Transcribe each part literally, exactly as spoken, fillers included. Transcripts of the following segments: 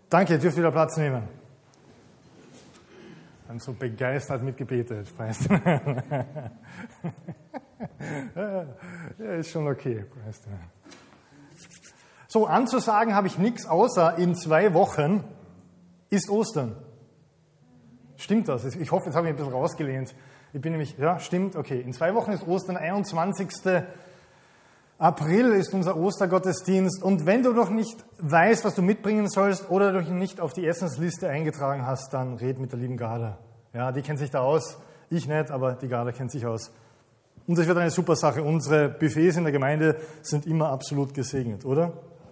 Danke, ihr dürft wieder Platz nehmen. Dann so begeistert mitgebetet. Ja, ist schon okay. So, anzusagen habe ich nichts, außer in zwei Wochen ist Ostern. Stimmt das? Ich hoffe, jetzt habe ich ein bisschen rausgelehnt. Ich bin nämlich, ja, stimmt, okay. In zwei Wochen ist Ostern, einundzwanzigsten April ist unser Ostergottesdienst. Und wenn du noch nicht weißt, was du mitbringen sollst oder du dich nicht auf die Essensliste eingetragen hast, dann red mit der lieben Garda. Ja, die kennt sich da aus. Ich nicht, aber die Garda kennt sich aus. Und das wird eine super Sache. Unsere Buffets in der Gemeinde sind immer absolut gesegnet, oder?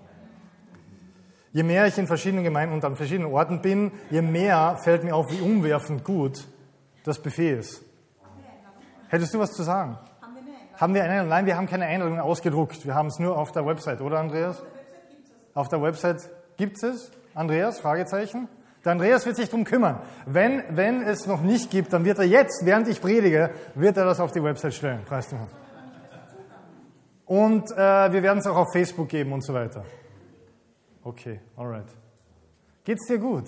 Je mehr ich in verschiedenen Gemeinden und an verschiedenen Orten bin, je mehr fällt mir auf, wie umwerfend gut das Buffet ist. Hättest du was zu sagen? Haben wir eine Einladung? Nein, wir haben keine Einladung ausgedruckt. Wir haben es nur auf der Website, oder Andreas? Auf der Website gibt es. Andreas? Fragezeichen. Der Andreas wird sich darum kümmern. Wenn, wenn es noch nicht gibt, dann wird er jetzt, während ich predige, wird er das auf die Website stellen. Preis dem Herrn. Und äh, wir werden es auch auf Facebook geben und so weiter. Okay, alright. Geht's dir gut?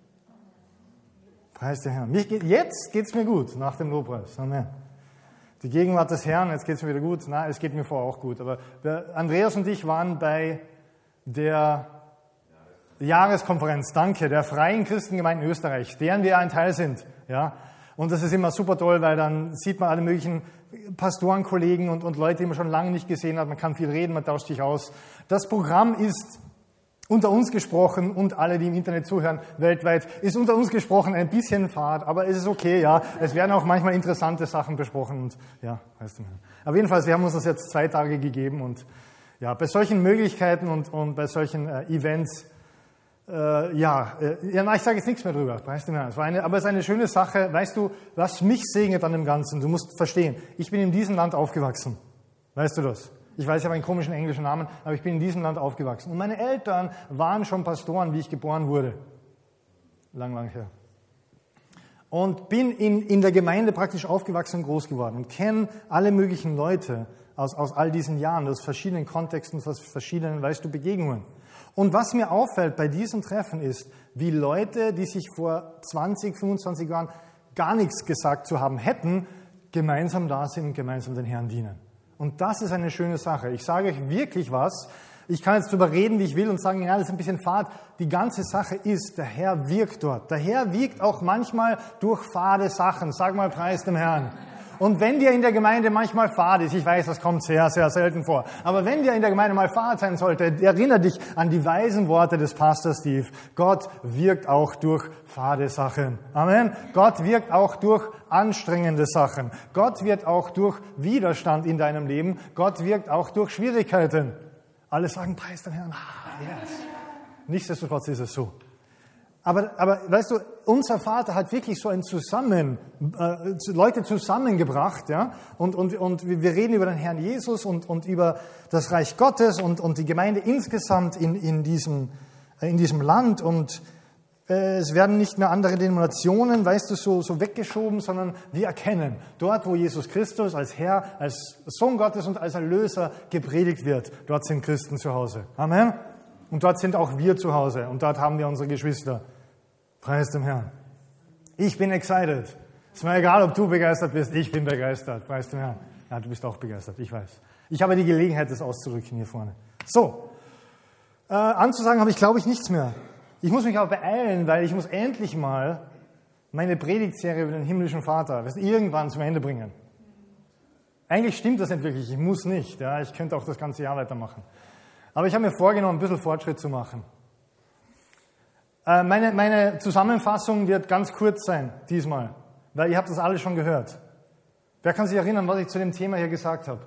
Preis dem Herrn. Mich geht, jetzt geht's mir gut, nach dem Lobpreis. Amen. Die Gegenwart des Herrn, jetzt geht es mir wieder gut. Nein, es geht mir vorher auch gut. Aber Andreas und ich waren bei der Jahreskonferenz, danke, der Freien Christengemeinde Österreich, deren wir ein Teil sind. Ja. Und das ist immer super toll, weil dann sieht man alle möglichen Pastorenkollegen und, und Leute, die man schon lange nicht gesehen hat. Man kann viel reden, man tauscht sich aus. Das Programm ist unter uns gesprochen und alle, die im Internet zuhören, weltweit, ist unter uns gesprochen ein bisschen fad, aber es ist okay, ja. Es werden auch manchmal interessante Sachen besprochen und ja, weißt du. Aber jedenfalls, wir haben uns das jetzt zwei Tage gegeben und ja, bei solchen Möglichkeiten und, und bei solchen äh, Events, äh, ja, äh, ja, ich sage jetzt nichts mehr drüber, weißt du. Es war eine, aber es ist eine schöne Sache, weißt du, was mich segnet an dem Ganzen, du musst verstehen, ich bin in diesem Land aufgewachsen, weißt du das? Ich weiß, ich habe einen komischen englischen Namen, aber ich bin in diesem Land aufgewachsen. Und meine Eltern waren schon Pastoren, wie ich geboren wurde. Lang, lang her. Und bin in, in der Gemeinde praktisch aufgewachsen und groß geworden und kenne alle möglichen Leute aus, aus all diesen Jahren, aus verschiedenen Kontexten, aus verschiedenen, weißt du, Begegnungen. Und was mir auffällt bei diesen Treffen ist, wie Leute, die sich vor zwanzig, fünfundzwanzig Jahren gar nichts gesagt zu haben hätten, gemeinsam da sind und gemeinsam den Herrn dienen. Und das ist eine schöne Sache. Ich sage euch wirklich was. Ich kann jetzt darüber reden, wie ich will und sagen, ja, das ist ein bisschen fad. Die ganze Sache ist, der Herr wirkt dort. Der Herr wirkt auch manchmal durch fade Sachen. Sag mal, preis dem Herrn. Und wenn dir in der Gemeinde manchmal fad ist, ich weiß, das kommt sehr, sehr selten vor, aber wenn dir in der Gemeinde mal fad sein sollte, erinnere dich an die weisen Worte des Pastors Steve. Gott wirkt auch durch fade Sachen. Amen. Gott wirkt auch durch anstrengende Sachen. Gott wirkt auch durch Widerstand in deinem Leben. Gott wirkt auch durch Schwierigkeiten. Alle sagen, preis den Herrn. Ah, yes. Nichtsdestotrotz ist es so. Aber, aber weißt du, unser Vater hat wirklich so ein Zusammen, äh, Leute zusammengebracht, ja, und, und, und wir reden über den Herrn Jesus und, und über das Reich Gottes und, und die Gemeinde insgesamt in, in, diesem, in diesem Land und äh, es werden nicht mehr andere Denominationen, weißt du, so, so weggeschoben, sondern wir erkennen, dort, wo Jesus Christus als Herr, als Sohn Gottes und als Erlöser gepredigt wird, dort sind Christen zu Hause. Amen. Und dort sind auch wir zu Hause und dort haben wir unsere Geschwister. Preis dem Herrn. Ich bin excited. Ist mir egal, ob du begeistert bist, ich bin begeistert. Preis dem Herrn. Ja, du bist auch begeistert, ich weiß. Ich habe die Gelegenheit, das auszudrücken hier vorne. So, äh, anzusagen habe ich, glaube ich, nichts mehr. Ich muss mich aber beeilen, weil ich muss endlich mal meine Predigtserie über den himmlischen Vater das irgendwann zum Ende bringen. Eigentlich stimmt das nicht wirklich, ich muss nicht. Ja, ich könnte auch das ganze Jahr weitermachen. Aber ich habe mir vorgenommen, ein bisschen Fortschritt zu machen. Äh, meine, meine Zusammenfassung wird ganz kurz sein, diesmal, weil ihr habt das alle schon gehört. Wer kann sich erinnern, was ich zu dem Thema hier gesagt habe?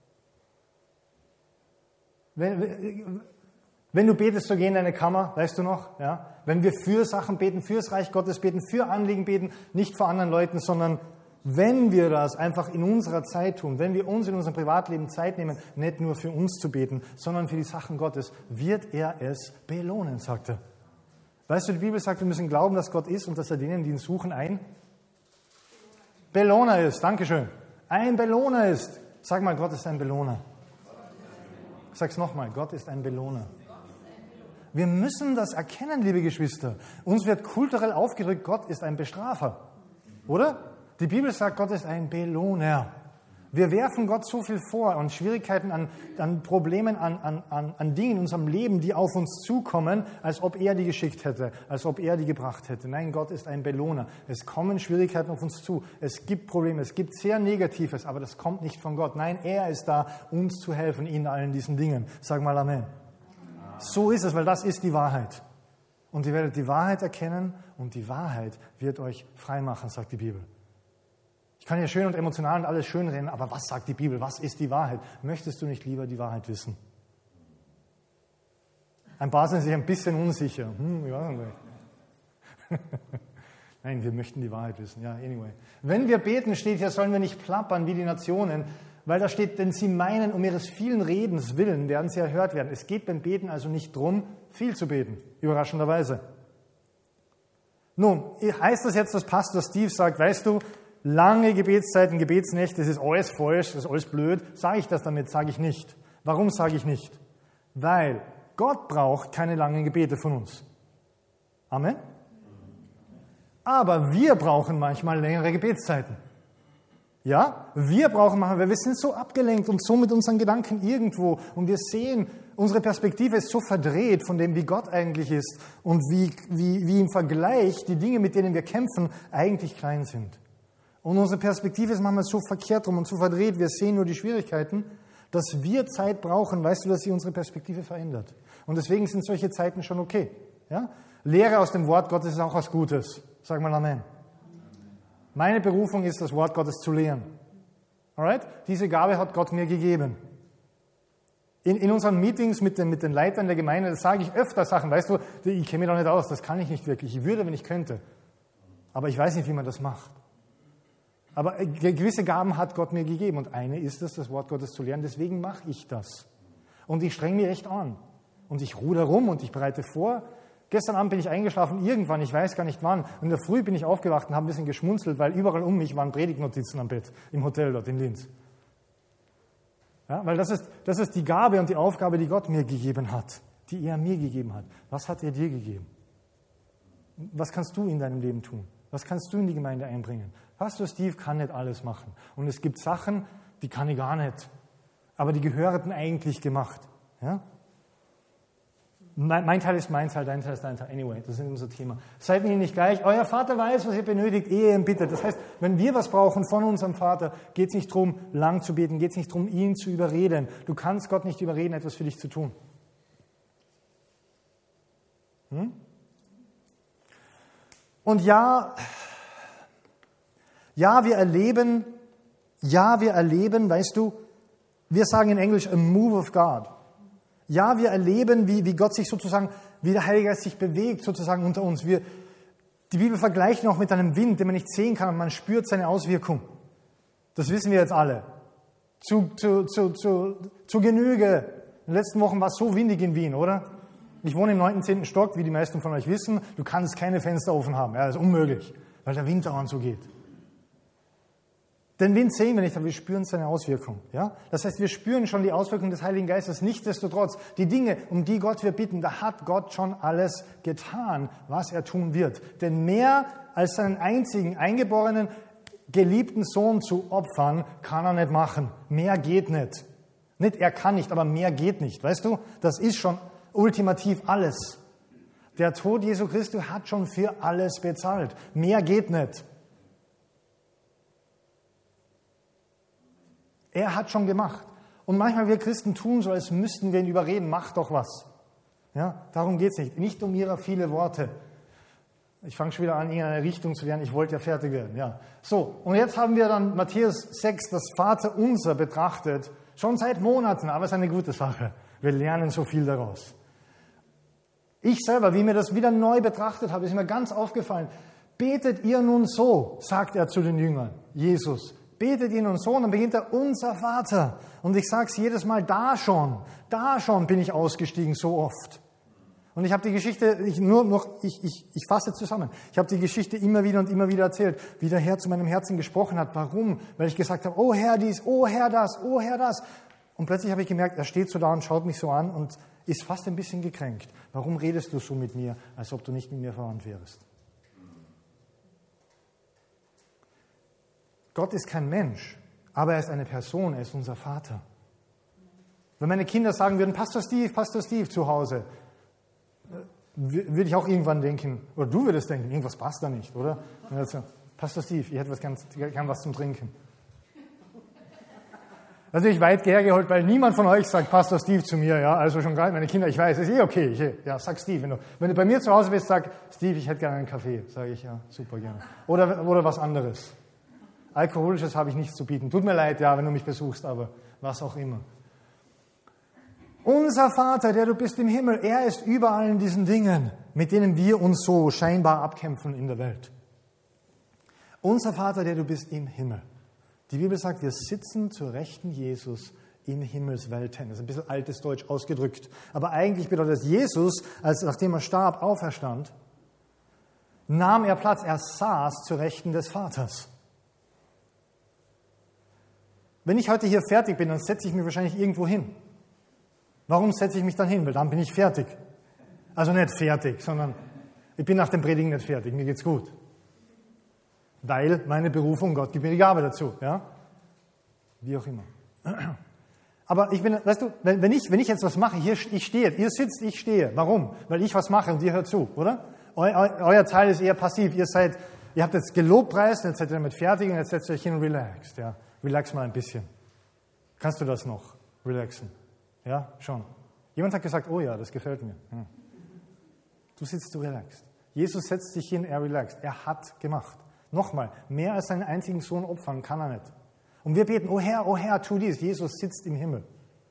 Wenn, wenn du betest, so geh in deine Kammer, weißt du noch? Ja? Wenn wir für Sachen beten, fürs Reich Gottes beten, für Anliegen beten, nicht vor anderen Leuten, sondern wenn wir das einfach in unserer Zeit tun, wenn wir uns in unserem Privatleben Zeit nehmen, nicht nur für uns zu beten, sondern für die Sachen Gottes, wird er es belohnen, sagt er. Weißt du, die Bibel sagt, wir müssen glauben, dass Gott ist und dass er denen, die ihn suchen, ein Belohner ist. Dankeschön. Ein Belohner ist. Sag mal, Gott ist ein Belohner. Sag's nochmal, Gott ist ein Belohner. Wir müssen das erkennen, liebe Geschwister. Uns wird kulturell aufgedrückt, Gott ist ein Bestrafer. Oder? Die Bibel sagt, Gott ist ein Belohner. Wir werfen Gott so viel vor an Schwierigkeiten, an, an Problemen, an, an, an Dingen in unserem Leben, die auf uns zukommen, als ob er die geschickt hätte, als ob er die gebracht hätte. Nein, Gott ist ein Belohner. Es kommen Schwierigkeiten auf uns zu. Es gibt Probleme, es gibt sehr Negatives, aber das kommt nicht von Gott. Nein, er ist da, uns zu helfen in allen diesen Dingen. Sag mal Amen. So ist es, weil das ist die Wahrheit. Und ihr werdet die Wahrheit erkennen und die Wahrheit wird euch frei machen, sagt die Bibel. Ich kann ja schön und emotional und alles schön reden, aber was sagt die Bibel? Was ist die Wahrheit? Möchtest du nicht lieber die Wahrheit wissen? Ein paar sind sich ein bisschen unsicher. Hm, ich weiß nicht. Nein, wir möchten die Wahrheit wissen. Ja, anyway. Wenn wir beten, steht hier, sollen wir nicht plappern wie die Nationen, weil da steht, denn sie meinen, um ihres vielen Redens willen werden sie erhört werden. Es geht beim Beten also nicht darum, viel zu beten, überraschenderweise. Nun, heißt das jetzt, dass Pastor Steve sagt, weißt du, lange Gebetszeiten, Gebetsnächte, das ist alles falsch, das ist alles blöd. Sage ich das damit? Sage ich nicht. Warum sage ich nicht? Weil Gott braucht keine langen Gebete von uns. Amen? Aber wir brauchen manchmal längere Gebetszeiten. Ja, wir brauchen manchmal, weil wir sind so abgelenkt und so mit unseren Gedanken irgendwo und wir sehen, unsere Perspektive ist so verdreht von dem, wie Gott eigentlich ist und wie, wie, wie im Vergleich die Dinge, mit denen wir kämpfen, eigentlich klein sind. Und unsere Perspektive ist manchmal so verkehrt rum und so verdreht, wir sehen nur die Schwierigkeiten, dass wir Zeit brauchen, weißt du, dass sie unsere Perspektive verändert. Und deswegen sind solche Zeiten schon okay. Ja? Lehre aus dem Wort Gottes ist auch was Gutes. Sag mal Amen. Meine Berufung ist, das Wort Gottes zu lehren. Alright? Diese Gabe hat Gott mir gegeben. In, in unseren Meetings mit den, mit den Leitern der Gemeinde, das sage ich öfter Sachen, weißt du, ich kenne mich doch nicht aus, das kann ich nicht wirklich. Ich würde, wenn ich könnte. Aber ich weiß nicht, wie man das macht. Aber gewisse Gaben hat Gott mir gegeben und eine ist es, das Wort Gottes zu lernen. Deswegen mache ich das. Und ich streng mich echt an. Und ich ruder rum und ich bereite vor. Gestern Abend bin ich eingeschlafen, irgendwann, ich weiß gar nicht wann. Und in der Früh bin ich aufgewacht und habe ein bisschen geschmunzelt, weil überall um mich waren Predigtnotizen am Bett, im Hotel dort in Linz. Ja, weil das ist, das ist die Gabe und die Aufgabe, die Gott mir gegeben hat, die er mir gegeben hat. Was hat er dir gegeben? Was kannst du in deinem Leben tun? Was kannst du in die Gemeinde einbringen? Pastor Steve kann nicht alles machen. Und es gibt Sachen, die kann ich gar nicht. Aber die gehörten eigentlich gemacht. Ja? Mein, mein Teil ist mein Teil, dein Teil ist dein Teil. Anyway, das ist unser Thema. Seid mir nicht gleich. Euer Vater weiß, was ihr benötigt, ehe ihr ihn bittet. Das heißt, wenn wir was brauchen von unserem Vater, geht es nicht darum, lang zu beten, geht es nicht darum, ihn zu überreden. Du kannst Gott nicht überreden, etwas für dich zu tun. Hm? Und ja, ja, wir erleben, ja, wir erleben, weißt du, wir sagen in Englisch, a move of God. Ja, wir erleben, wie, wie Gott sich sozusagen, wie der Heilige Geist sich bewegt sozusagen unter uns. Wir, die Bibel vergleicht noch mit einem Wind, den man nicht sehen kann, und man spürt seine Auswirkung. Das wissen wir jetzt alle. Zu, zu, zu, zu, zu Genüge. In den letzten Wochen war es so windig in Wien, oder? Ich wohne im neunten, zehnten Stock, wie die meisten von euch wissen. Du kannst keine Fenster offen haben. Ja, das ist unmöglich, weil der Wind dauernd so geht. Den Wind sehen wir nicht, aber wir spüren seine Auswirkung. Ja? Das heißt, wir spüren schon die Auswirkung des Heiligen Geistes. Nichtsdestotrotz, die Dinge, um die Gott wir bitten, da hat Gott schon alles getan, was er tun wird. Denn mehr als seinen einzigen eingeborenen, geliebten Sohn zu opfern, kann er nicht machen. Mehr geht nicht. Nicht er kann nicht, aber mehr geht nicht. Weißt du, das ist schon ultimativ alles. Der Tod Jesu Christi hat schon für alles bezahlt. Mehr geht nicht. Er hat schon gemacht. Und manchmal wir Christen tun so, als müssten wir ihn überreden, mach doch was. Ja, darum geht es nicht. Nicht um ihrer viele Worte. Ich fange schon wieder an, in eine Richtung zu lernen. Ich wollte ja fertig werden. Ja. So, und jetzt haben wir dann Matthäus sechs, das Vaterunser betrachtet. Schon seit Monaten, aber es ist eine gute Sache. Wir lernen so viel daraus. Ich selber, wie mir das wieder neu betrachtet habe, ist mir ganz aufgefallen. Betet ihr nun so, sagt er zu den Jüngern, Jesus. Betet ihr nun so, und dann beginnt er, unser Vater. Und ich sage es jedes Mal, da schon, da schon bin ich ausgestiegen, so oft. Und ich habe die Geschichte, ich nur noch, ich, ich, ich fasse zusammen. Ich habe die Geschichte immer wieder und immer wieder erzählt, wie der Herr zu meinem Herzen gesprochen hat. Warum? Weil ich gesagt habe, oh Herr dies, oh Herr das, oh Herr das. Und plötzlich habe ich gemerkt, er steht so da und schaut mich so an und ist fast ein bisschen gekränkt. Warum redest du so mit mir, als ob du nicht mit mir verwandt wärst? Gott ist kein Mensch, aber er ist eine Person, er ist unser Vater. Wenn meine Kinder sagen würden, Pastor Steve, Pastor Steve zu Hause, würde ich auch irgendwann denken, oder du würdest denken, irgendwas passt da nicht, oder? Also, Pastor Steve, ich hätte was ganz, gern was zum Trinken. Natürlich weit hergeholt, weil niemand von euch sagt Pastor Steve zu mir, ja, also schon gar nicht meine Kinder, ich weiß, ist eh okay, ich, ja, sag Steve. Wenn du, wenn du bei mir zu Hause bist, sag Steve, ich hätte gerne einen Kaffee, sage ich, ja, super gerne. Oder, oder was anderes. Alkoholisches habe ich nichts zu bieten. Tut mir leid, ja, wenn du mich besuchst, aber was auch immer. Unser Vater, der du bist im Himmel, er ist über allen diesen Dingen, mit denen wir uns so scheinbar abkämpfen in der Welt. Unser Vater, der du bist im Himmel. Die Bibel sagt, wir sitzen zur Rechten Jesus in Himmelswelten. Das ist ein bisschen altes Deutsch ausgedrückt. Aber eigentlich bedeutet es, Jesus, als nachdem er starb, auferstand, nahm er Platz, er saß zur Rechten des Vaters. Wenn ich heute hier fertig bin, dann setze ich mich wahrscheinlich irgendwo hin. Warum setze ich mich dann hin? Weil dann bin ich fertig. Also nicht fertig, sondern ich bin nach dem Predigen nicht fertig, mir geht's gut. Weil meine Berufung, Gott gibt mir die Gabe dazu. Ja? Wie auch immer. Aber ich bin, weißt du, wenn, wenn, ich, wenn ich jetzt was mache, hier, ich stehe, ihr sitzt, ich stehe. Warum? Weil ich was mache und ihr hört zu, oder? Eu, eu, euer Teil ist eher passiv. Ihr seid, ihr habt jetzt gelobpreist, jetzt seid ihr damit fertig und jetzt setzt ihr euch hin und relaxt. Ja? Relax mal ein bisschen. Kannst du das noch? Relaxen. Ja, schon. Jemand hat gesagt, oh ja, das gefällt mir. Ja. Du sitzt, du relaxst. Jesus setzt sich hin, er relaxt. Er hat gemacht. Nochmal, mehr als seinen einzigen Sohn opfern kann er nicht. Und wir beten, oh Herr, oh Herr, tu dies. Jesus sitzt im Himmel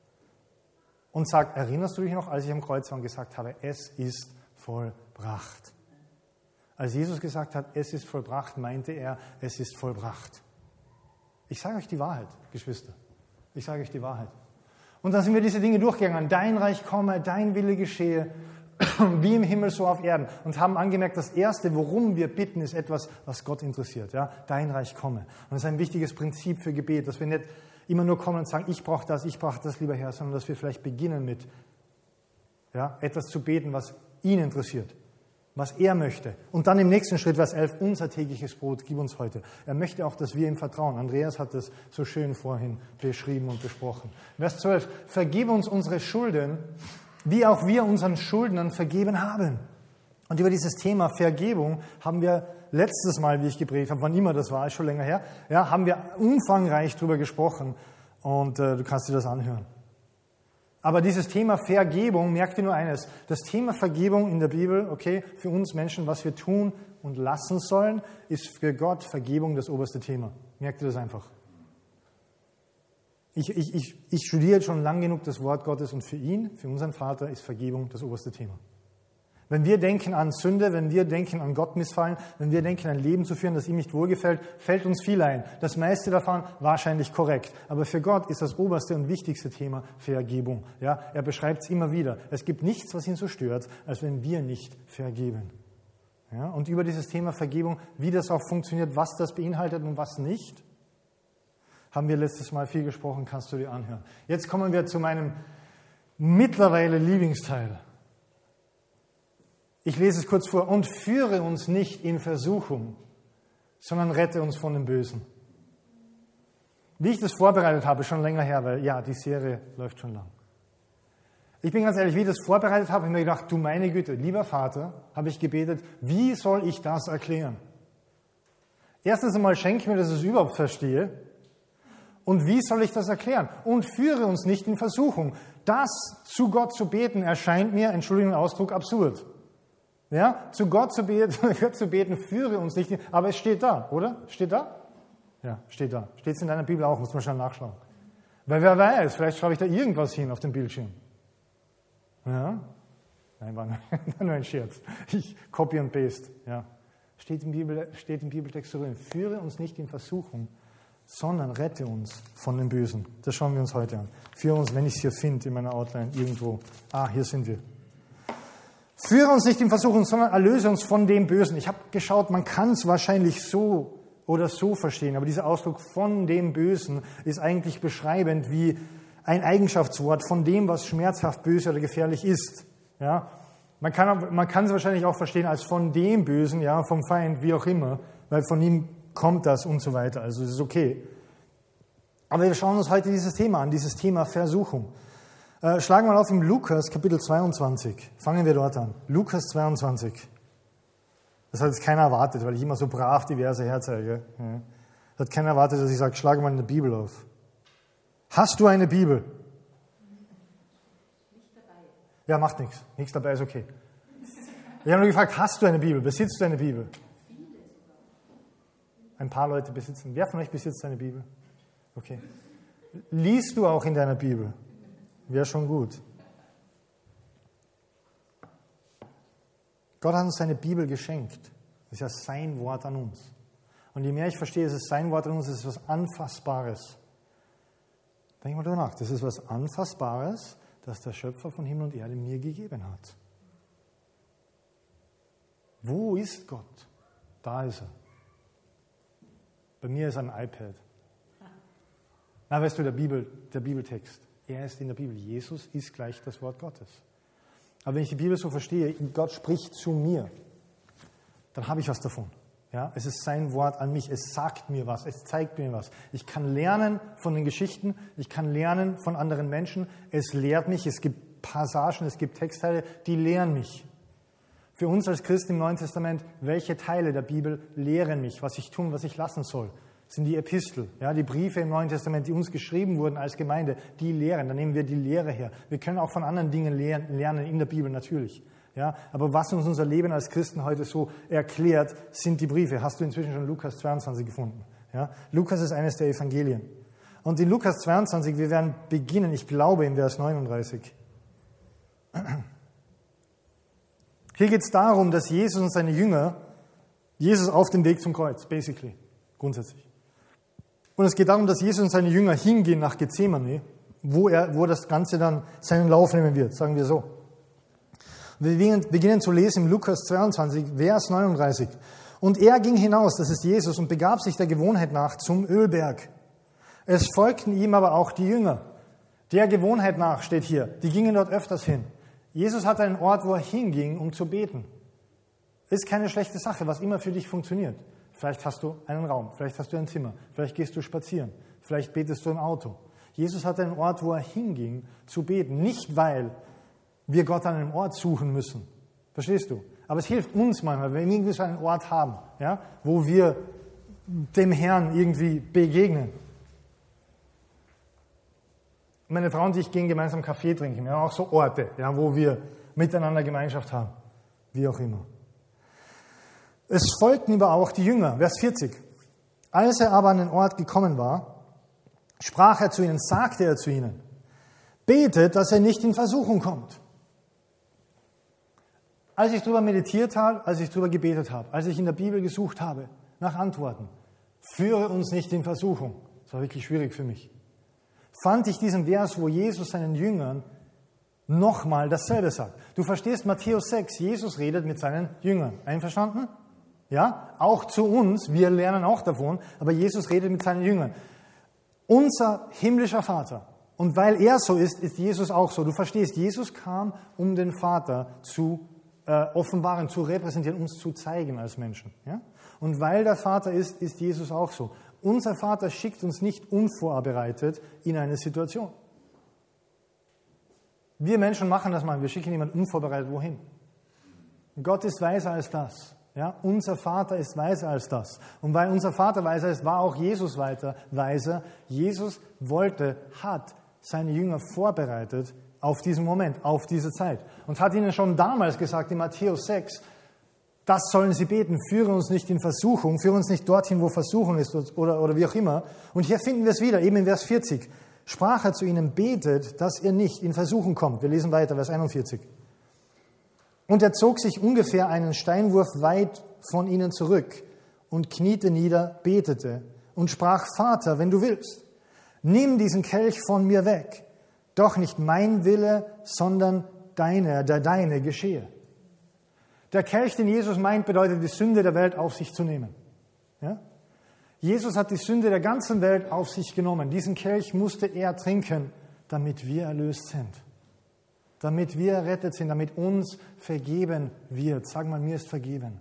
und sagt, erinnerst du dich noch, als ich am Kreuz war und gesagt habe, es ist vollbracht. Als Jesus gesagt hat, es ist vollbracht, meinte er, es ist vollbracht. Ich sage euch die Wahrheit, Geschwister. Ich sage euch die Wahrheit. Und dann sind wir diese Dinge durchgegangen. Dein Reich komme, dein Wille geschehe, wie im Himmel, so auf Erden. Und haben angemerkt, das Erste, worum wir bitten, ist etwas, was Gott interessiert. Ja? Dein Reich komme. Und das ist ein wichtiges Prinzip für Gebet, dass wir nicht immer nur kommen und sagen, ich brauche das, ich brauche das, lieber Herr, sondern dass wir vielleicht beginnen mit ja, etwas zu beten, was ihn interessiert, was er möchte. Und dann im nächsten Schritt, Vers elf, unser tägliches Brot, gib uns heute. Er möchte auch, dass wir ihm vertrauen. Andreas hat das so schön vorhin beschrieben und besprochen. Vers zwölf, vergib uns unsere Schulden, wie auch wir unseren Schuldnern vergeben haben. Und über dieses Thema Vergebung haben wir letztes Mal, wie ich gepredigt habe, wann immer das war, ist schon länger her, ja, haben wir umfangreich darüber gesprochen und äh, du kannst dir das anhören. Aber dieses Thema Vergebung, merkt ihr nur eines, das Thema Vergebung in der Bibel, okay, für uns Menschen, was wir tun und lassen sollen, ist für Gott Vergebung das oberste Thema. Merkt ihr das einfach? Ich, ich, ich, ich studiere schon lang genug das Wort Gottes und für ihn, für unseren Vater, ist Vergebung das oberste Thema. Wenn wir denken an Sünde, wenn wir denken an Gott missfallen, wenn wir denken, ein Leben zu führen, das ihm nicht wohlgefällt, fällt uns viel ein. Das meiste davon wahrscheinlich korrekt. Aber für Gott ist das oberste und wichtigste Thema Vergebung. Ja, er beschreibt es immer wieder. Es gibt nichts, was ihn so stört, als wenn wir nicht vergeben. Ja, und über dieses Thema Vergebung, wie das auch funktioniert, was das beinhaltet und was nicht, haben wir letztes Mal viel gesprochen, kannst du dir anhören. Jetzt kommen wir zu meinem mittlerweile Lieblingsteil. Ich lese es kurz vor. Und führe uns nicht in Versuchung, sondern rette uns von dem Bösen. Wie ich das vorbereitet habe, schon länger her, weil ja, die Serie läuft schon lang. Ich bin ganz ehrlich, wie ich das vorbereitet habe, habe ich mir gedacht, du meine Güte, lieber Vater, habe ich gebetet, wie soll ich das erklären? Erstens einmal schenk mir, dass ich es überhaupt verstehe. Und wie soll ich das erklären? Und führe uns nicht in Versuchung. Das zu Gott zu beten erscheint mir, Entschuldigung den Ausdruck, absurd. Ja, zu Gott zu beten, Gott zu beten, führe uns nicht in, aber es steht da, oder? Steht da? Ja, steht da. Steht es in deiner Bibel auch, muss man schon nachschauen. Weil wer weiß, vielleicht schreibe ich da irgendwas hin auf dem Bildschirm. Ja? Nein, war nur, war nur ein Scherz. Ich copy and paste. Ja. Steht im Bibel, steht im Bibeltext so drin, führe uns nicht in Versuchung, sondern rette uns von dem Bösen. Das schauen wir uns heute an. Führe uns, wenn ich es hier finde, in meiner Outline irgendwo. Ah, hier sind wir. Führe uns nicht in Versuchung, sondern erlöse uns von dem Bösen. Ich habe geschaut, man kann es wahrscheinlich so oder so verstehen, aber dieser Ausdruck von dem Bösen ist eigentlich beschreibend, wie ein Eigenschaftswort von dem, was schmerzhaft, böse oder gefährlich ist. Ja? Man kann, man kann es wahrscheinlich auch verstehen als von dem Bösen, ja, vom Feind, wie auch immer, weil von ihm kommt das und so weiter. Also es ist okay. Aber wir schauen uns heute dieses Thema an, dieses Thema Versuchung. Äh, schlagen wir mal auf im Lukas Kapitel zweiundzwanzig. Fangen wir dort an. Lukas zweiundzwanzig. Das hat jetzt keiner erwartet, weil ich immer so brav die Verse herzeige. Ja. Das hat keiner erwartet, dass ich sage, schlage mal eine Bibel auf. Hast du eine Bibel? Nicht dabei. Ja, macht nichts. Nichts dabei ist okay. Ich habe nur gefragt, hast du eine Bibel? Besitzt du eine Bibel? Ein paar Leute besitzen. Wer von euch besitzt eine Bibel? Okay. Liest du auch in deiner Bibel? Wäre schon gut. Gott hat uns seine Bibel geschenkt. Das ist ja sein Wort an uns. Und je mehr ich verstehe, es ist sein Wort an uns, es ist was Anfassbares. Denk mal darüber nach. Das ist was Anfassbares, das der Schöpfer von Himmel und Erde mir gegeben hat. Wo ist Gott? Da ist er. Bei mir ist er ein iPad. Na, weißt du, der, Bibel, der Bibeltext, er ist in der Bibel. Jesus ist gleich das Wort Gottes. Aber wenn ich die Bibel so verstehe, Gott spricht zu mir, dann habe ich was davon. Ja, es ist sein Wort an mich, es sagt mir was, es zeigt mir was. Ich kann lernen von den Geschichten, ich kann lernen von anderen Menschen, es lehrt mich, es gibt Passagen, es gibt Textteile, die lehren mich. Für uns als Christen im Neuen Testament, welche Teile der Bibel lehren mich, was ich tun, was ich lassen soll? Das sind die Epistel, ja, die Briefe im Neuen Testament, die uns geschrieben wurden als Gemeinde, die lehren, da nehmen wir die Lehre her. Wir können auch von anderen Dingen lernen, in der Bibel natürlich. Ja, aber was uns unser Leben als Christen heute so erklärt, sind die Briefe. Hast du inzwischen schon Lukas zweiundzwanzig gefunden? Ja, Lukas ist eines der Evangelien. Und in Lukas zweiundzwanzig, wir werden beginnen, ich glaube, in Vers neununddreißig. Hier geht es darum, dass Jesus und seine Jünger, Jesus auf dem Weg zum Kreuz, basically, grundsätzlich. Und es geht darum, dass Jesus und seine Jünger hingehen nach Gethsemane, wo, er, wo das Ganze dann seinen Lauf nehmen wird, sagen wir so. Wir beginnen zu lesen im Lukas zweiundzwanzig, Vers neununddreißig. Und er ging hinaus, das ist Jesus, und begab sich der Gewohnheit nach zum Ölberg. Es folgten ihm aber auch die Jünger. Der Gewohnheit nach steht hier, die gingen dort öfters hin. Jesus hatte einen Ort, wo er hinging, um zu beten. Ist keine schlechte Sache, was immer für dich funktioniert. Vielleicht hast du einen Raum, vielleicht hast du ein Zimmer, vielleicht gehst du spazieren, vielleicht betest du im Auto. Jesus hatte einen Ort, wo er hinging, zu beten. Nicht, weil wir Gott an einem Ort suchen müssen. Verstehst du? Aber es hilft uns manchmal, wenn wir irgendwie so einen Ort haben, ja, wo wir dem Herrn irgendwie begegnen. Meine Frau und ich gehen gemeinsam Kaffee trinken. Wir haben auch so Orte, ja, wo wir miteinander Gemeinschaft haben. Wie auch immer. Es folgten aber auch die Jünger. Vers vierzig. Als er aber an den Ort gekommen war, sprach er zu ihnen, sagte er zu ihnen, betet, dass er nicht in Versuchung kommt. Als ich darüber meditiert habe, als ich darüber gebetet habe, als ich in der Bibel gesucht habe nach Antworten, führe uns nicht in Versuchung. Das war wirklich schwierig für mich. Fand ich diesen Vers, wo Jesus seinen Jüngern nochmal dasselbe sagt. Du verstehst Matthäus sechs, Jesus redet mit seinen Jüngern. Einverstanden? Ja, auch zu uns, wir lernen auch davon, aber Jesus redet mit seinen Jüngern. Unser himmlischer Vater. Und weil er so ist, ist Jesus auch so. Du verstehst, Jesus kam, um den Vater zu äh, offenbaren, zu repräsentieren, uns zu zeigen als Menschen. Ja? Und weil der Vater ist, ist Jesus auch so. Unser Vater schickt uns nicht unvorbereitet in eine Situation. Wir Menschen machen das mal, wir schicken jemanden unvorbereitet wohin. Gott ist weiser als das. Ja? Unser Vater ist weiser als das. Und weil unser Vater weiser ist, war auch Jesus weiter weiser. Jesus wollte, hat seine Jünger vorbereitet auf diesen Moment, auf diese Zeit. Und hat ihnen schon damals gesagt, in Matthäus sechs, das sollen sie beten, führe uns nicht in Versuchung, führe uns nicht dorthin, wo Versuchung ist oder, oder wie auch immer. Und hier finden wir es wieder, eben in Vers vierzig. Sprach er zu ihnen, betet, dass ihr nicht in Versuchung kommt. Wir lesen weiter, Vers einundvierzig. Und er zog sich ungefähr einen Steinwurf weit von ihnen zurück und kniete nieder, betete und sprach, Vater, wenn du willst, nimm diesen Kelch von mir weg, doch nicht mein Wille, sondern deine, der deine geschehe. Der Kelch, den Jesus meint, bedeutet, die Sünde der Welt auf sich zu nehmen. Ja? Jesus hat die Sünde der ganzen Welt auf sich genommen. Diesen Kelch musste er trinken, damit wir erlöst sind. Damit wir errettet sind, damit uns vergeben wird. Sag mal, mir ist vergeben.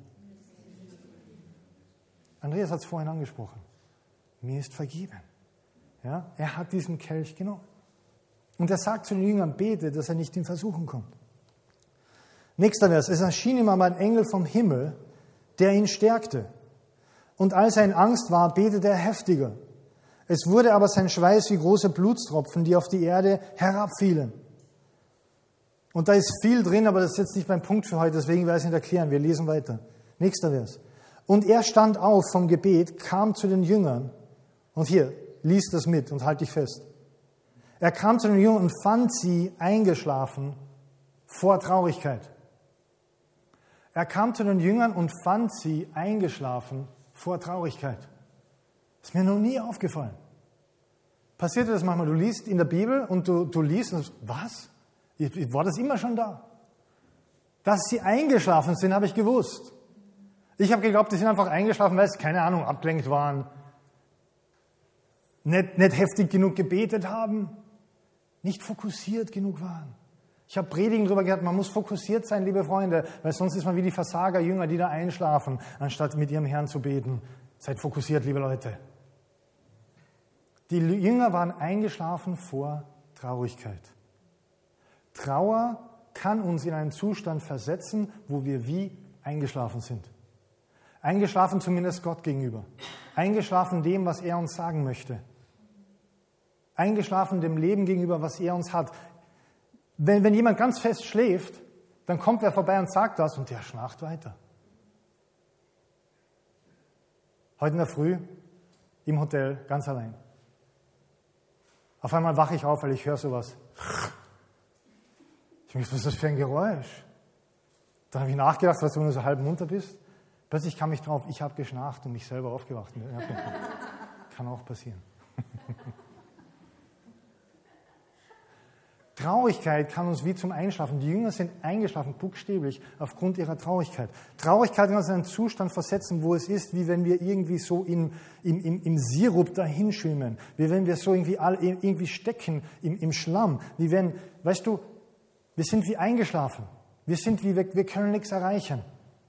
Andreas hat es vorhin angesprochen. Mir ist vergeben. Ja, er hat diesen Kelch genommen. Und er sagt zu den Jüngern, bete, dass er nicht in Versuchung kommt. Nächster Vers. Es erschien ihm aber ein Engel vom Himmel, der ihn stärkte. Und als er in Angst war, betete er heftiger. Es wurde aber sein Schweiß wie große Blutstropfen, die auf die Erde herabfielen. Und da ist viel drin, aber das ist jetzt nicht mein Punkt für heute, deswegen werde ich es nicht erklären. Wir lesen weiter. Nächster Vers. Und er stand auf vom Gebet, kam zu den Jüngern. Und hier, lies das mit und halt dich fest. Er kam zu den Jüngern und fand sie eingeschlafen vor Traurigkeit. Er kam zu den Jüngern und fand sie eingeschlafen vor Traurigkeit. Das ist mir noch nie aufgefallen. Passiert dir das manchmal? Du liest in der Bibel und du, du liest und was? War das immer schon da? Dass sie eingeschlafen sind, habe ich gewusst. Ich habe geglaubt, die sind einfach eingeschlafen, weil sie, keine Ahnung, abgelenkt waren, nicht, nicht heftig genug gebetet haben, nicht fokussiert genug waren. Ich habe Predigen darüber gehört, man muss fokussiert sein, liebe Freunde, weil sonst ist man wie die Versager-Jünger, die da einschlafen, anstatt mit ihrem Herrn zu beten. Seid fokussiert, liebe Leute. Die Jünger waren eingeschlafen vor Traurigkeit. Trauer kann uns in einen Zustand versetzen, wo wir wie eingeschlafen sind. Eingeschlafen zumindest Gott gegenüber. Eingeschlafen dem, was er uns sagen möchte. Eingeschlafen dem Leben gegenüber, was er uns hat. Wenn, wenn jemand ganz fest schläft, dann kommt wer vorbei und sagt das und der schnarcht weiter. Heute in der Früh im Hotel, ganz allein. Auf einmal wache ich auf, weil ich höre sowas. Ich denke, was ist das für ein Geräusch? Dann habe ich nachgedacht, was du nur so halb munter bist. Plötzlich kam ich drauf, ich habe geschnarcht und mich selber aufgewacht. Kann auch passieren. Traurigkeit kann uns wie zum Einschlafen. Die Jünger sind eingeschlafen, buchstäblich, aufgrund ihrer Traurigkeit. Traurigkeit kann uns in einen Zustand versetzen, wo es ist, wie wenn wir irgendwie so im, im, im, im Sirup dahinschwimmen. Wie wenn wir so irgendwie, all, irgendwie stecken im, im Schlamm. Wie wenn, weißt du, wir sind wie eingeschlafen. Wir sind wie, wir, wir können nichts erreichen.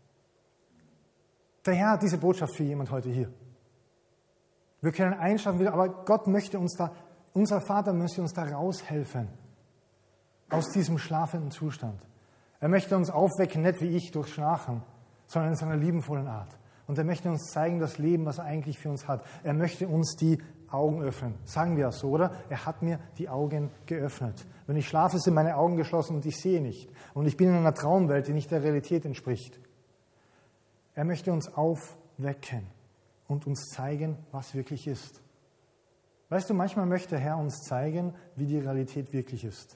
Der Herr hat diese Botschaft für jemand heute hier. Wir können einschlafen, aber Gott möchte uns da, unser Vater möchte uns da raushelfen. Aus diesem schlafenden Zustand. Er möchte uns aufwecken, nicht wie ich durch Schnarchen, sondern in seiner liebenvollen Art. Und er möchte uns zeigen, das Leben, was er eigentlich für uns hat. Er möchte uns die Augen öffnen. Sagen wir es so, oder? Er hat mir die Augen geöffnet. Wenn ich schlafe, sind meine Augen geschlossen und ich sehe nicht. Und ich bin in einer Traumwelt, die nicht der Realität entspricht. Er möchte uns aufwecken und uns zeigen, was wirklich ist. Weißt du, manchmal möchte der Herr uns zeigen, wie die Realität wirklich ist.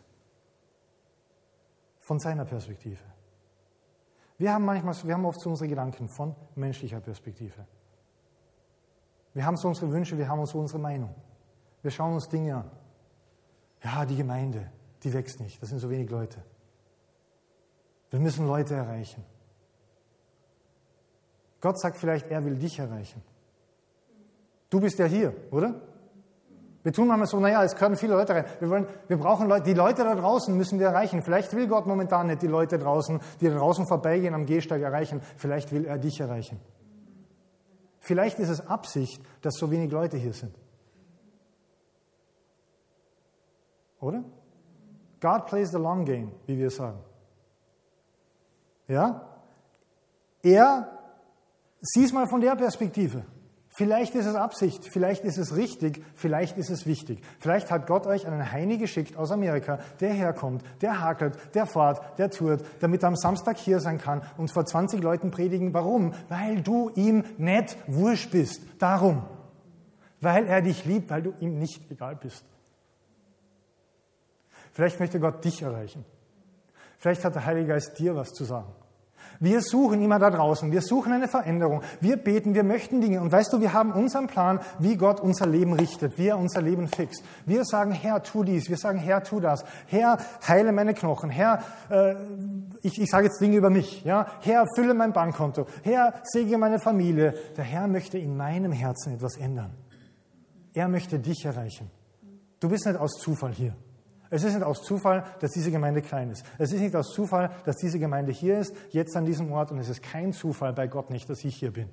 Von seiner Perspektive. Wir haben manchmal, wir haben oft so unsere Gedanken von menschlicher Perspektive. Wir haben so unsere Wünsche, wir haben so unsere Meinung. Wir schauen uns Dinge an. Ja, die Gemeinde, die wächst nicht, das sind so wenig Leute. Wir müssen Leute erreichen. Gott sagt vielleicht, er will dich erreichen. Du bist ja hier, oder? Wir tun manchmal so, naja, es können viele Leute rein. Wir, wollen, wir brauchen Leute, die Leute da draußen müssen wir erreichen. Vielleicht will Gott momentan nicht die Leute draußen, die da draußen vorbeigehen am Gehsteig erreichen. Vielleicht will er dich erreichen. Vielleicht ist es Absicht, dass so wenig Leute hier sind. Oder? God plays the long game, wie wir sagen. Ja? Er, sieh es mal von der Perspektive. Vielleicht ist es Absicht, vielleicht ist es richtig, vielleicht ist es wichtig. Vielleicht hat Gott euch einen Heini geschickt aus Amerika, der herkommt, der hakelt, der fährt, der tourt, damit er am Samstag hier sein kann und vor zwanzig Leuten predigen. Warum? Weil du ihm nicht wurscht bist. Darum. Weil er dich liebt, weil du ihm nicht egal bist. Vielleicht möchte Gott dich erreichen. Vielleicht hat der Heilige Geist dir was zu sagen. Wir suchen immer da draußen, wir suchen eine Veränderung, wir beten, wir möchten Dinge. Und weißt du, wir haben unseren Plan, wie Gott unser Leben richtet, wie er unser Leben fixt. Wir sagen, Herr, tu dies, wir sagen, Herr, tu das. Herr, heile meine Knochen. Herr, äh, ich, ich sage jetzt Dinge über mich. Ja? Herr, fülle mein Bankkonto. Herr, segne meine Familie. Der Herr möchte in meinem Herzen etwas ändern. Er möchte dich erreichen. Du bist nicht aus Zufall hier. Es ist nicht aus Zufall, dass diese Gemeinde klein ist. Es ist nicht aus Zufall, dass diese Gemeinde hier ist, jetzt an diesem Ort. Und es ist kein Zufall bei Gott nicht, dass ich hier bin.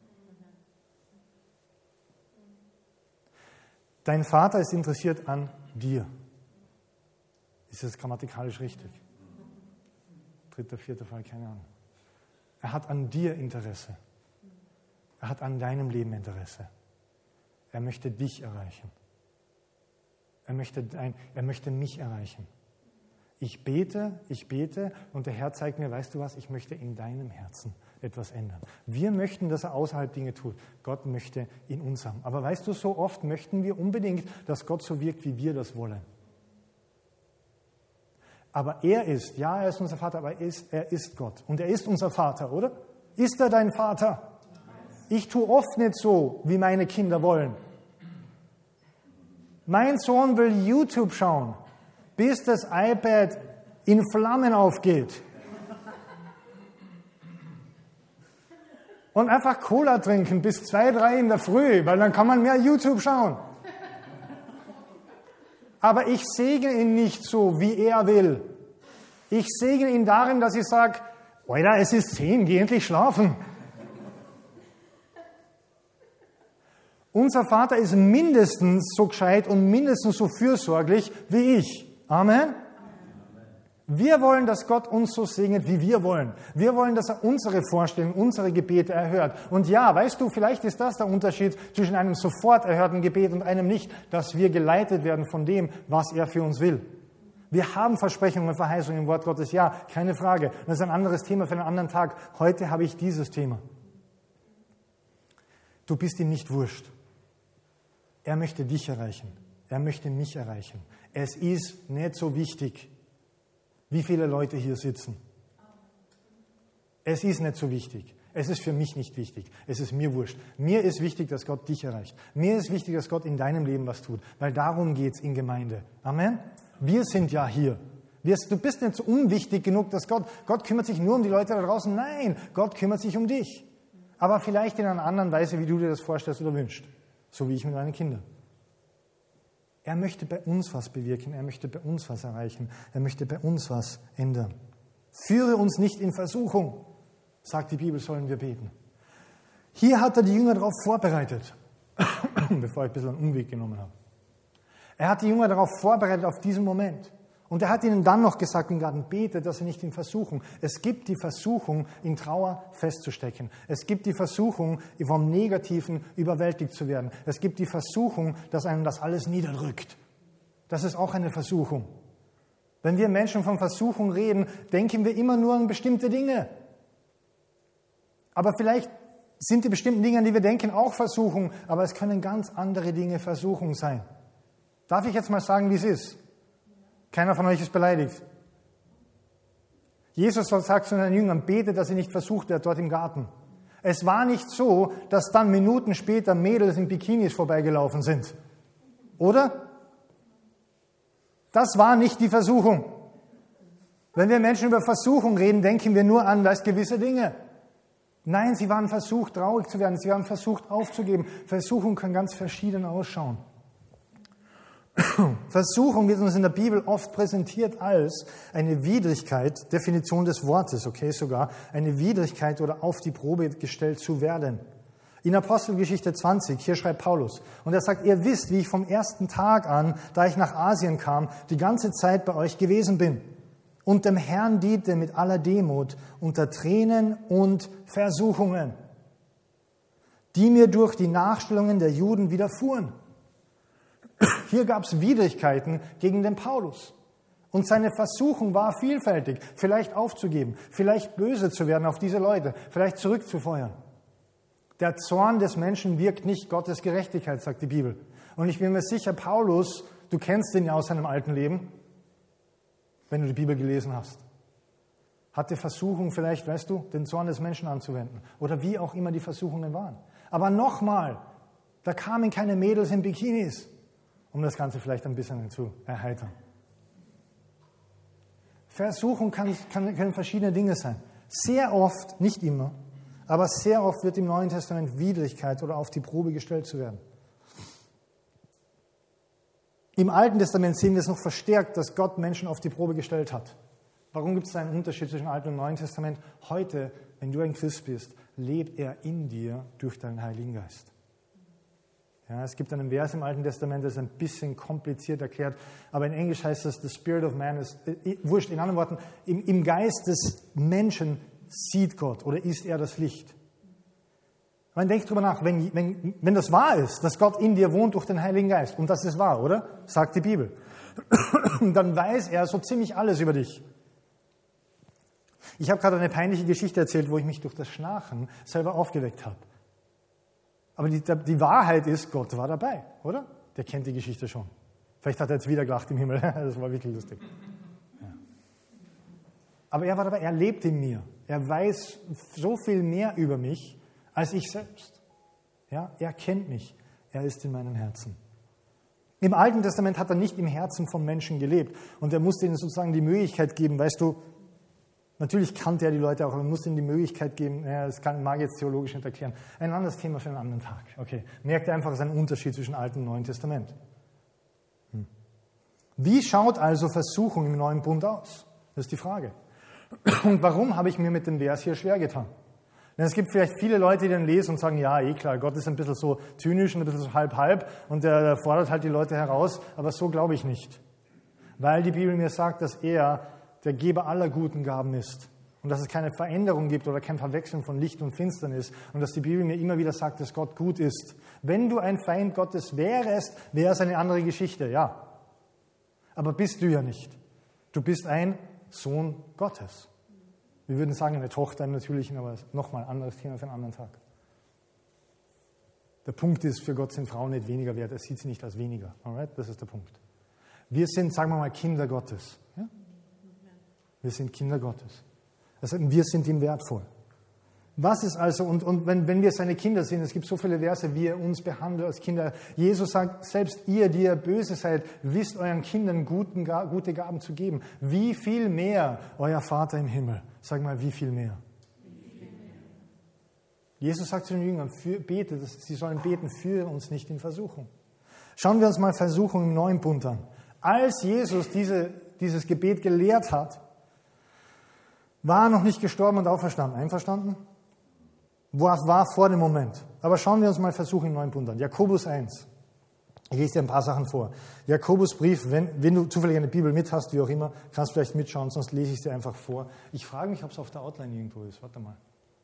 Dein Vater ist interessiert an dir. Ist das grammatikalisch richtig? Dritter, vierter Fall, keine Ahnung. Er hat an dir Interesse. Er hat an deinem Leben Interesse. Er möchte dich erreichen. Er möchte, dein, er möchte mich erreichen. Ich bete, ich bete und der Herr zeigt mir, weißt du was, ich möchte in deinem Herzen etwas ändern. Wir möchten, dass er außerhalb Dinge tut. Gott möchte in uns haben. Aber weißt du, so oft möchten wir unbedingt, dass Gott so wirkt, wie wir das wollen. Aber er ist, ja, er ist unser Vater, aber er ist, er ist Gott. Und er ist unser Vater, oder? Ist er dein Vater? Ich tue oft nicht so, wie meine Kinder wollen. Mein Sohn will YouTube schauen, bis das iPad in Flammen aufgeht. Und einfach Cola trinken bis zwei, drei in der Früh, weil dann kann man mehr YouTube schauen. Aber ich segne ihn nicht so, wie er will. Ich segne ihn darin, dass ich sage, Alter, es ist zehn, geh endlich schlafen. Unser Vater ist mindestens so gescheit und mindestens so fürsorglich wie ich. Amen. Wir wollen, dass Gott uns so segnet, wie wir wollen. Wir wollen, dass er unsere Vorstellungen, unsere Gebete erhört. Und ja, weißt du, vielleicht ist das der Unterschied zwischen einem sofort erhörten Gebet und einem nicht, dass wir geleitet werden von dem, was er für uns will. Wir haben Versprechungen und Verheißungen im Wort Gottes, ja, keine Frage. Das ist ein anderes Thema für einen anderen Tag. Heute habe ich dieses Thema. Du bist ihm nicht wurscht. Er möchte dich erreichen. Er möchte mich erreichen. Es ist nicht so wichtig, wie viele Leute hier sitzen. Es ist nicht so wichtig. Es ist für mich nicht wichtig. Es ist mir wurscht. Mir ist wichtig, dass Gott dich erreicht. Mir ist wichtig, dass Gott in deinem Leben was tut. Weil darum geht es in Gemeinde. Amen? Wir sind ja hier. Wir, du bist nicht so unwichtig genug, dass Gott, Gott kümmert sich nur um die Leute da draußen. Nein, Gott kümmert sich um dich. Aber vielleicht in einer anderen Weise, wie du dir das vorstellst oder wünschst. So wie ich mit meinen Kindern. Er möchte bei uns was bewirken. Er möchte bei uns was erreichen. Er möchte bei uns was ändern. Führe uns nicht in Versuchung, sagt die Bibel, sollen wir beten. Hier hat er die Jünger darauf vorbereitet, bevor ich ein bisschen einen Umweg genommen habe. Er hat die Jünger darauf vorbereitet, auf diesen Moment. Und er hat ihnen dann noch gesagt im Garten, betet, dass sie nicht in Versuchung. Es gibt die Versuchung, in Trauer festzustecken. Es gibt die Versuchung, vom Negativen überwältigt zu werden. Es gibt die Versuchung, dass einem das alles niederdrückt. Das ist auch eine Versuchung. Wenn wir Menschen von Versuchung reden, denken wir immer nur an bestimmte Dinge. Aber vielleicht sind die bestimmten Dinge, an die wir denken, auch Versuchung. Aber es können ganz andere Dinge Versuchung sein. Darf ich jetzt mal sagen, wie es ist? Keiner von euch ist beleidigt. Jesus sagt zu seinen Jüngern, betet, dass ihr nicht versucht werdet dort im Garten. Es war nicht so, dass dann Minuten später Mädels in Bikinis vorbeigelaufen sind. Oder? Das war nicht die Versuchung. Wenn wir Menschen über Versuchung reden, denken wir nur an weißt, gewisse Dinge. Nein, sie waren versucht, traurig zu werden. Sie waren versucht, aufzugeben. Versuchung kann ganz verschieden ausschauen. Versuchung wird uns in der Bibel oft präsentiert als eine Widrigkeit, Definition des Wortes, okay, sogar, eine Widrigkeit oder auf die Probe gestellt zu werden. In Apostelgeschichte zwanzig, hier schreibt Paulus, und er sagt, ihr wisst, wie ich vom ersten Tag an, da ich nach Asien kam, die ganze Zeit bei euch gewesen bin und dem Herrn diente mit aller Demut unter Tränen und Versuchungen, die mir durch die Nachstellungen der Juden widerfuhren. Hier gab es Widrigkeiten gegen den Paulus. Und seine Versuchung war vielfältig. Vielleicht aufzugeben, vielleicht böse zu werden auf diese Leute, vielleicht zurückzufeuern. Der Zorn des Menschen wirkt nicht Gottes Gerechtigkeit, sagt die Bibel. Und ich bin mir sicher, Paulus, du kennst ihn ja aus seinem alten Leben, wenn du die Bibel gelesen hast. Hatte Versuchung vielleicht, weißt du, den Zorn des Menschen anzuwenden. Oder wie auch immer die Versuchungen waren. Aber nochmal, da kamen keine Mädels in Bikinis, um das Ganze vielleicht ein bisschen zu erheitern. Versuchung kann, kann, können verschiedene Dinge sein. Sehr oft, nicht immer, aber sehr oft wird im Neuen Testament Widrigkeit oder auf die Probe gestellt zu werden. Im Alten Testament sehen wir es noch verstärkt, dass Gott Menschen auf die Probe gestellt hat. Warum gibt es einen Unterschied zwischen Alten und Neuen Testament? Heute, wenn du ein Christ bist, lebt er in dir durch deinen Heiligen Geist. Ja, es gibt einen Vers im Alten Testament, das ist ein bisschen kompliziert erklärt, aber in Englisch heißt das, the spirit of man ist, äh, wurscht, in anderen Worten, im, im Geist des Menschen sieht Gott oder ist er das Licht. Man denkt drüber nach, wenn, wenn, wenn das wahr ist, dass Gott in dir wohnt durch den Heiligen Geist, und das ist wahr, oder? Sagt die Bibel. Dann weiß er so ziemlich alles über dich. Ich habe gerade eine peinliche Geschichte erzählt, wo ich mich durch das Schnarchen selber aufgeweckt habe. Aber die, die Wahrheit ist, Gott war dabei, oder? Der kennt die Geschichte schon. Vielleicht hat er jetzt wieder gelacht im Himmel. Das war wirklich lustig. Ja. Aber er war dabei, er lebt in mir. Er weiß so viel mehr über mich als ich selbst. Ja, er kennt mich. Er ist in meinem Herzen. Im Alten Testament hat er nicht im Herzen von Menschen gelebt. Und er musste ihnen sozusagen die Möglichkeit geben, weißt du, natürlich kannte er die Leute auch, aber man musste ihnen die Möglichkeit geben, ja, das kann, mag ich jetzt theologisch nicht erklären, ein anderes Thema für einen anderen Tag. Okay, merkt einfach, es ist ein Unterschied zwischen Alten und Neuen Testament. Hm. Wie schaut also Versuchung im Neuen Bund aus? Das ist die Frage. Und warum habe ich mir mit dem Vers hier schwer getan? Denn es gibt vielleicht viele Leute, die dann lesen und sagen, ja, eh klar, Gott ist ein bisschen so zynisch und ein bisschen so halb-halb und der, der fordert halt die Leute heraus, aber so glaube ich nicht. Weil die Bibel mir sagt, dass er der Geber aller guten Gaben ist und dass es keine Veränderung gibt oder kein Verwechseln von Licht und Finsternis und dass die Bibel mir immer wieder sagt, dass Gott gut ist. Wenn du ein Feind Gottes wärest, wäre es eine andere Geschichte, ja. Aber bist du ja nicht. Du bist ein Sohn Gottes. Wir würden sagen, eine Tochter im Natürlichen, aber nochmal, anderes Thema für einen anderen Tag. Der Punkt ist, für Gott sind Frauen nicht weniger wert, er sieht sie nicht als weniger. Alright? Das ist der Punkt. Wir sind, sagen wir mal, Kinder Gottes. Ja? Wir sind Kinder Gottes. Das heißt, wir sind ihm wertvoll. Was ist also, und, und wenn, wenn wir seine Kinder sind, es gibt so viele Verse, wie er uns behandelt als Kinder. Jesus sagt, selbst ihr, die ihr böse seid, wisst euren Kindern guten, gute Gaben zu geben. Wie viel mehr euer Vater im Himmel? Sag mal, wie viel mehr? Jesus sagt zu den Jüngern, für, bete, sie sollen beten, führe uns nicht in Versuchung. Schauen wir uns mal Versuchung im Neuen Bund an. Als Jesus diese, dieses Gebet gelehrt hat, war er noch nicht gestorben und auferstanden. Einverstanden? Was war vor dem Moment? Aber schauen wir uns mal Versuchung im Neuen Bund an. Jakobus eins. Ich lese dir ein paar Sachen vor. Jakobusbrief, wenn, wenn du zufällig eine Bibel mit hast, wie auch immer, kannst du vielleicht mitschauen, sonst lese ich es dir einfach vor. Ich frage mich, ob es auf der Outline irgendwo ist. Warte mal.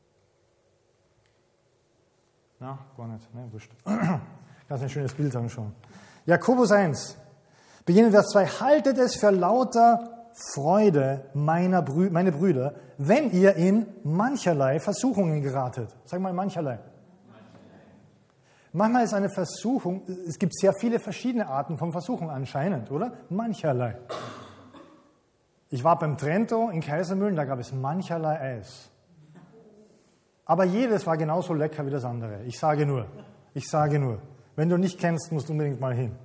Na, gar nicht. Ne, wurscht. Kannst ein schönes Bild anschauen. Jakobus eins. Beginnen Vers zwei. Haltet es für lauter Freude, meiner Brü- meine Brüder, wenn ihr in mancherlei Versuchungen geratet. Sag mal mancherlei. Manchmal ist eine Versuchung, es gibt sehr viele verschiedene Arten von Versuchung anscheinend, oder? Mancherlei. Ich war beim Trento in Kaisermühlen, da gab es mancherlei Eis. Aber jedes war genauso lecker wie das andere. Ich sage nur, ich sage nur, wenn du nicht kennst, musst du unbedingt mal hin.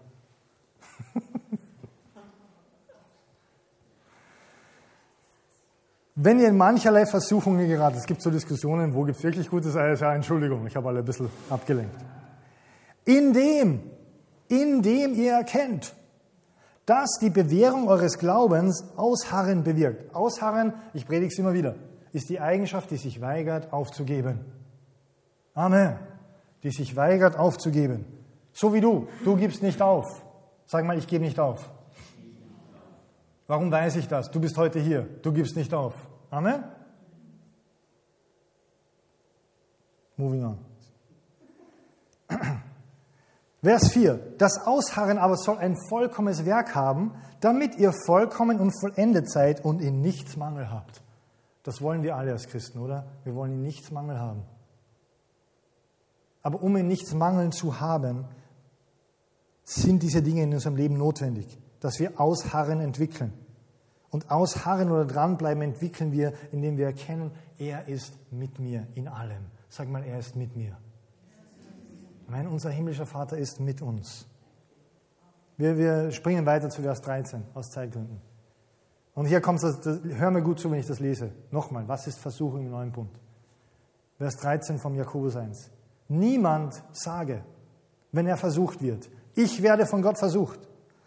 Wenn ihr in mancherlei Versuchungen geratet, es gibt so Diskussionen, wo gibt es wirklich gutes Eis? Ja, Entschuldigung, ich habe alle ein bisschen abgelenkt. Indem, indem ihr erkennt, dass die Bewährung eures Glaubens Ausharren bewirkt. Ausharren, ich predige es immer wieder, ist die Eigenschaft, die sich weigert aufzugeben. Amen. Die sich weigert aufzugeben. So wie du, du gibst nicht auf. Sag mal, ich gebe nicht auf. Warum weiß ich das? Du bist heute hier, du gibst nicht auf. Amen? Moving on. Vers vier. Das Ausharren aber soll ein vollkommenes Werk haben, damit ihr vollkommen und vollendet seid und in nichts Mangel habt. Das wollen wir alle als Christen, oder? Wir wollen in nichts Mangel haben. Aber um in nichts Mangel zu haben, sind diese Dinge in unserem Leben notwendig, dass wir Ausharren entwickeln. Und Ausharren oder dranbleiben entwickeln wir, indem wir erkennen, er ist mit mir in allem. Sag mal, er ist mit mir. Nein, unser himmlischer Vater ist mit uns. Wir, wir springen weiter zu Vers dreizehn, aus Zeitgründen. Und hier kommt es, hör mir gut zu, wenn ich das lese. Nochmal, was ist Versuchung im Neuen Bund? Vers dreizehn vom Jakobus eins. Niemand sage, wenn er versucht wird, ich werde von Gott versucht.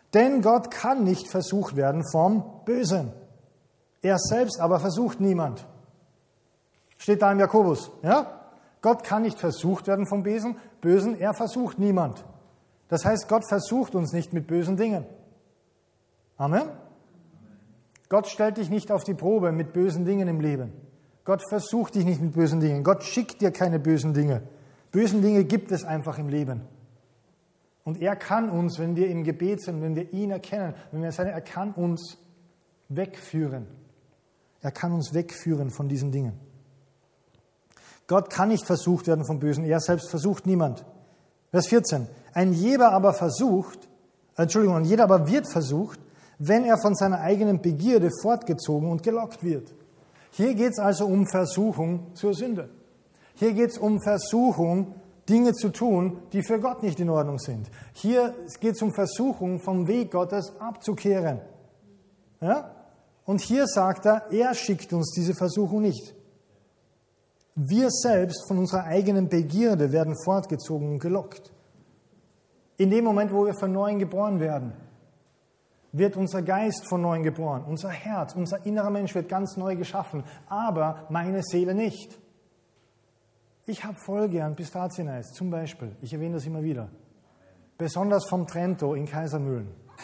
Denn Gott kann nicht versucht werden vom Bösen. Er selbst aber versucht niemand. Steht da im Jakobus. Ja? Gott kann nicht versucht werden vom Bösen. Bösen, er versucht niemand. Das heißt, Gott versucht uns nicht mit bösen Dingen. Amen? Gott stellt dich nicht auf die Probe mit bösen Dingen im Leben. Gott versucht dich nicht mit bösen Dingen. Gott schickt dir keine bösen Dinge. Bösen Dinge gibt es einfach im Leben. Und er kann uns, wenn wir im Gebet sind, wenn wir ihn erkennen, wenn wir sagen, er kann uns wegführen. Er kann uns wegführen von diesen Dingen. Gott kann nicht versucht werden vom Bösen. Er selbst versucht niemand. Vers vierzehn. Ein jeder aber versucht, Entschuldigung, ein jeder aber wird versucht, wenn er von seiner eigenen Begierde fortgezogen und gelockt wird. Hier geht es also um Versuchung zur Sünde. Hier geht es um Versuchung, Dinge zu tun, die für Gott nicht in Ordnung sind. Hier geht es um Versuchung, vom Weg Gottes abzukehren. Ja? Und hier sagt er, er schickt uns diese Versuchung nicht. Wir selbst von unserer eigenen Begierde werden fortgezogen und gelockt. In dem Moment, wo wir von Neuem geboren werden, wird unser Geist von Neuem geboren, unser Herz, unser innerer Mensch wird ganz neu geschaffen, aber meine Seele nicht. Ich habe voll gern Pistazieneis, zum Beispiel. Ich erwähne das immer wieder. Besonders vom Trento in Kaisermühlen.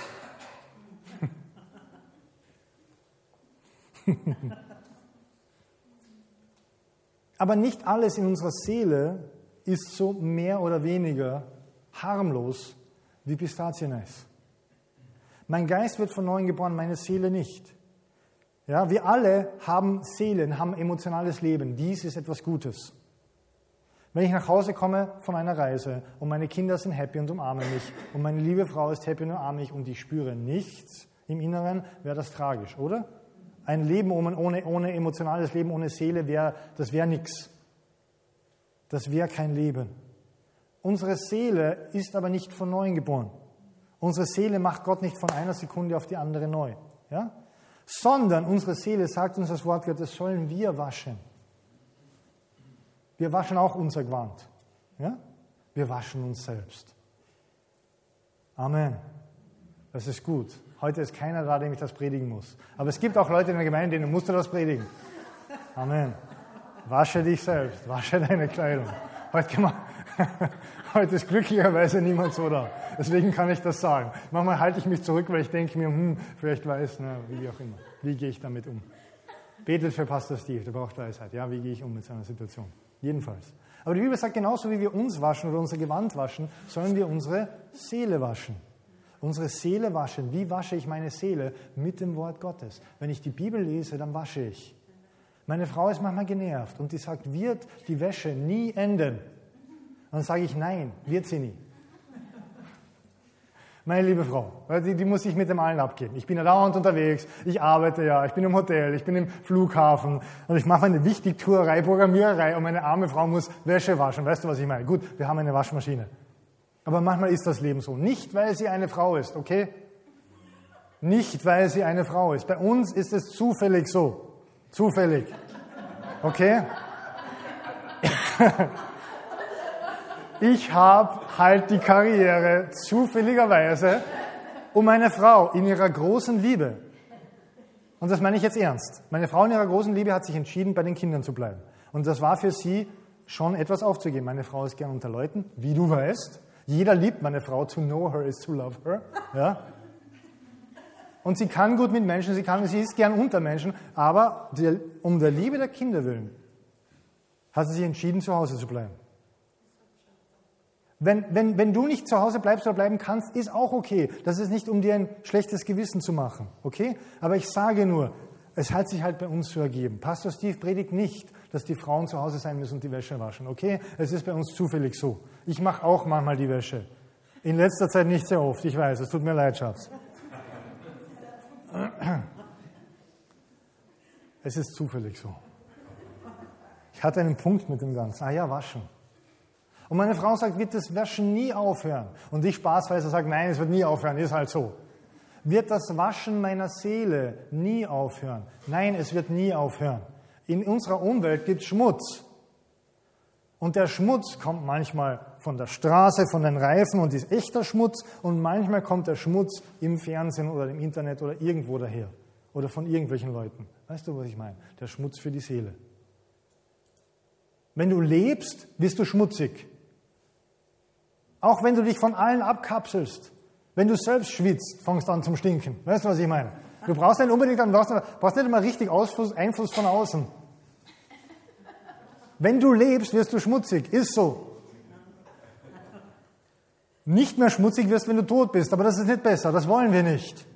Aber nicht alles in unserer Seele ist so mehr oder weniger harmlos wie Pistazieneis. Mein Geist wird von Neuem geboren, meine Seele nicht. Ja, wir alle haben Seelen, haben emotionales Leben. Dies ist etwas Gutes. Wenn ich nach Hause komme von einer Reise und meine Kinder sind happy und umarmen mich und meine liebe Frau ist happy und umarmt mich und ich spüre nichts im Inneren, wäre das tragisch, oder? Ein Leben ohne, ohne emotionales Leben, ohne Seele, wär, das wäre nichts. Das wäre kein Leben. Unsere Seele ist aber nicht von Neuem geboren. Unsere Seele macht Gott nicht von einer Sekunde auf die andere neu. Ja? Sondern unsere Seele, sagt uns das Wort Gottes, sollen wir waschen. Wir waschen auch unser Gewand. Ja? Wir waschen uns selbst. Amen. Das ist gut. Heute ist keiner da, dem ich das predigen muss. Aber es gibt auch Leute in der Gemeinde, denen musst du das predigen. Amen. Wasche dich selbst. Wasche deine Kleidung. Heute, Heute ist glücklicherweise niemand so da. Deswegen kann ich das sagen. Manchmal halte ich mich zurück, weil ich denke mir, hm, vielleicht weiß, na, wie auch immer. Wie gehe ich damit um? Betet für Pastor Steve, der braucht Weisheit. Ja, wie gehe ich um mit seiner Situation? Jedenfalls. Aber die Bibel sagt, genauso wie wir uns waschen oder unser Gewand waschen, sollen wir unsere Seele waschen. Unsere Seele waschen. Wie wasche ich meine Seele? Mit dem Wort Gottes. Wenn ich die Bibel lese, dann wasche ich. Meine Frau ist manchmal genervt und die sagt, wird die Wäsche nie enden? Und dann sage ich, nein, wird sie nie. Meine liebe Frau, die, die muss ich mit dem allen abgeben. Ich bin ja dauernd unterwegs, ich arbeite ja, ich bin im Hotel, ich bin im Flughafen und ich mache meine Wichtigtuerei, Programmiererei und meine arme Frau muss Wäsche waschen. Weißt du, was ich meine? Gut, wir haben eine Waschmaschine. Aber manchmal ist das Leben so. Nicht, weil sie eine Frau ist, okay? Nicht, weil sie eine Frau ist. Bei uns ist es zufällig so. Zufällig. Okay? Ich habe halt die Karriere zufälligerweise um meine Frau in ihrer großen Liebe. Und das meine ich jetzt ernst. Meine Frau in ihrer großen Liebe hat sich entschieden, bei den Kindern zu bleiben. Und das war für sie schon etwas aufzugeben. Meine Frau ist gern unter Leuten, wie du weißt. Jeder liebt meine Frau. To know her is to love her. Ja? Und sie kann gut mit Menschen, sie, kann, sie ist gern unter Menschen, aber die, um der Liebe der Kinder willen hat sie sich entschieden, zu Hause zu bleiben. Wenn, wenn, wenn du nicht zu Hause bleibst oder bleiben kannst, ist auch okay. Das ist nicht, um dir ein schlechtes Gewissen zu machen. Okay? Aber ich sage nur, es hat sich halt bei uns so ergeben. Pastor Steve predigt nicht, dass die Frauen zu Hause sein müssen und die Wäsche waschen. Okay? Es ist bei uns zufällig so. Ich mache auch manchmal die Wäsche. In letzter Zeit nicht sehr oft. Ich weiß, es tut mir leid, Schatz. Es ist zufällig so. Ich hatte einen Punkt mit dem Ganzen. Ah ja, waschen. Und meine Frau sagt, wird das Waschen nie aufhören? Und ich spaßweise sage, nein, es wird nie aufhören, ist halt so. Wird das Waschen meiner Seele nie aufhören? Nein, es wird nie aufhören. In unserer Umwelt gibt es Schmutz. Und der Schmutz kommt manchmal von der Straße, von den Reifen und ist echter Schmutz. Und manchmal kommt der Schmutz im Fernsehen oder im Internet oder irgendwo daher. Oder von irgendwelchen Leuten. Weißt du, was ich meine? Der Schmutz für die Seele. Wenn du lebst, wirst du schmutzig. Auch wenn du dich von allen abkapselst. Wenn du selbst schwitzt, fängst du an zum Stinken. Weißt du, was ich meine? Du brauchst nicht unbedingt, du brauchst, brauchst nicht immer richtig Ausfluss, Einfluss von außen. Wenn du lebst, wirst du schmutzig. Ist so. Nicht mehr schmutzig wirst, wenn du tot bist, aber das ist nicht besser. Das wollen wir nicht.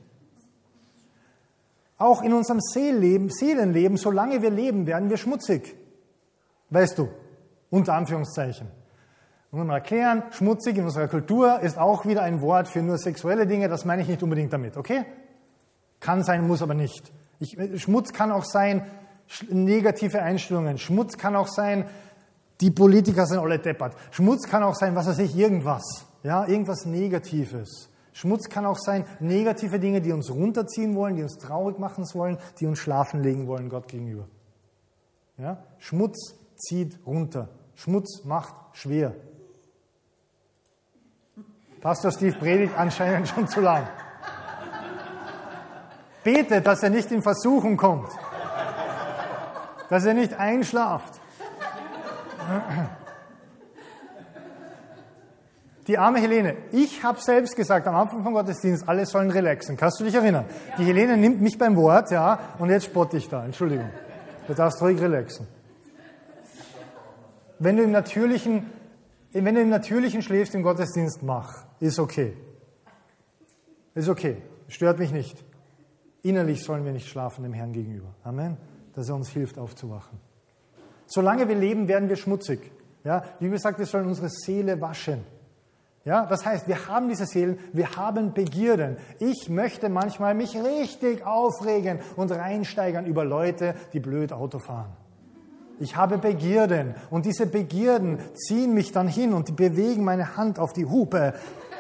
Auch in unserem Seelenleben, Seelenleben, solange wir leben, werden wir schmutzig. Weißt du? Unter Anführungszeichen. Muss man erklären, schmutzig in unserer Kultur ist auch wieder ein Wort für nur sexuelle Dinge. Das meine ich nicht unbedingt damit, okay? Kann sein, muss aber nicht. Ich, Schmutz kann auch sein, negative Einstellungen. Schmutz kann auch sein, die Politiker sind alle deppert. Schmutz kann auch sein, was weiß ich, irgendwas. Ja, irgendwas Negatives. Schmutz kann auch sein, negative Dinge, die uns runterziehen wollen, die uns traurig machen wollen, die uns schlafen legen wollen Gott gegenüber. Ja? Schmutz zieht runter. Schmutz macht schwer. Pastor Steve predigt anscheinend schon zu lang. Betet, dass er nicht in Versuchung kommt. Dass er nicht einschlaft. Die arme Helene. Ich habe selbst gesagt am Anfang vom Gottesdienst, alle sollen relaxen. Kannst du dich erinnern? Die Helene nimmt mich beim Wort, ja, und jetzt spotte ich da. Entschuldigung. Du darfst ruhig relaxen. Wenn du im Natürlichen, wenn du im Natürlichen schläfst im Gottesdienst, mach. Ist okay. Ist okay. Stört mich nicht. Innerlich sollen wir nicht schlafen dem Herrn gegenüber. Amen. Dass er uns hilft, aufzuwachen. Solange wir leben, werden wir schmutzig. Ja, wie gesagt, wir sollen unsere Seele waschen. Ja, das heißt, wir haben diese Seelen, wir haben Begierden. Ich möchte manchmal mich richtig aufregen und reinsteigern über Leute, die blöd Auto fahren. Ich habe Begierden und diese Begierden ziehen mich dann hin und die bewegen meine Hand auf die Hupe.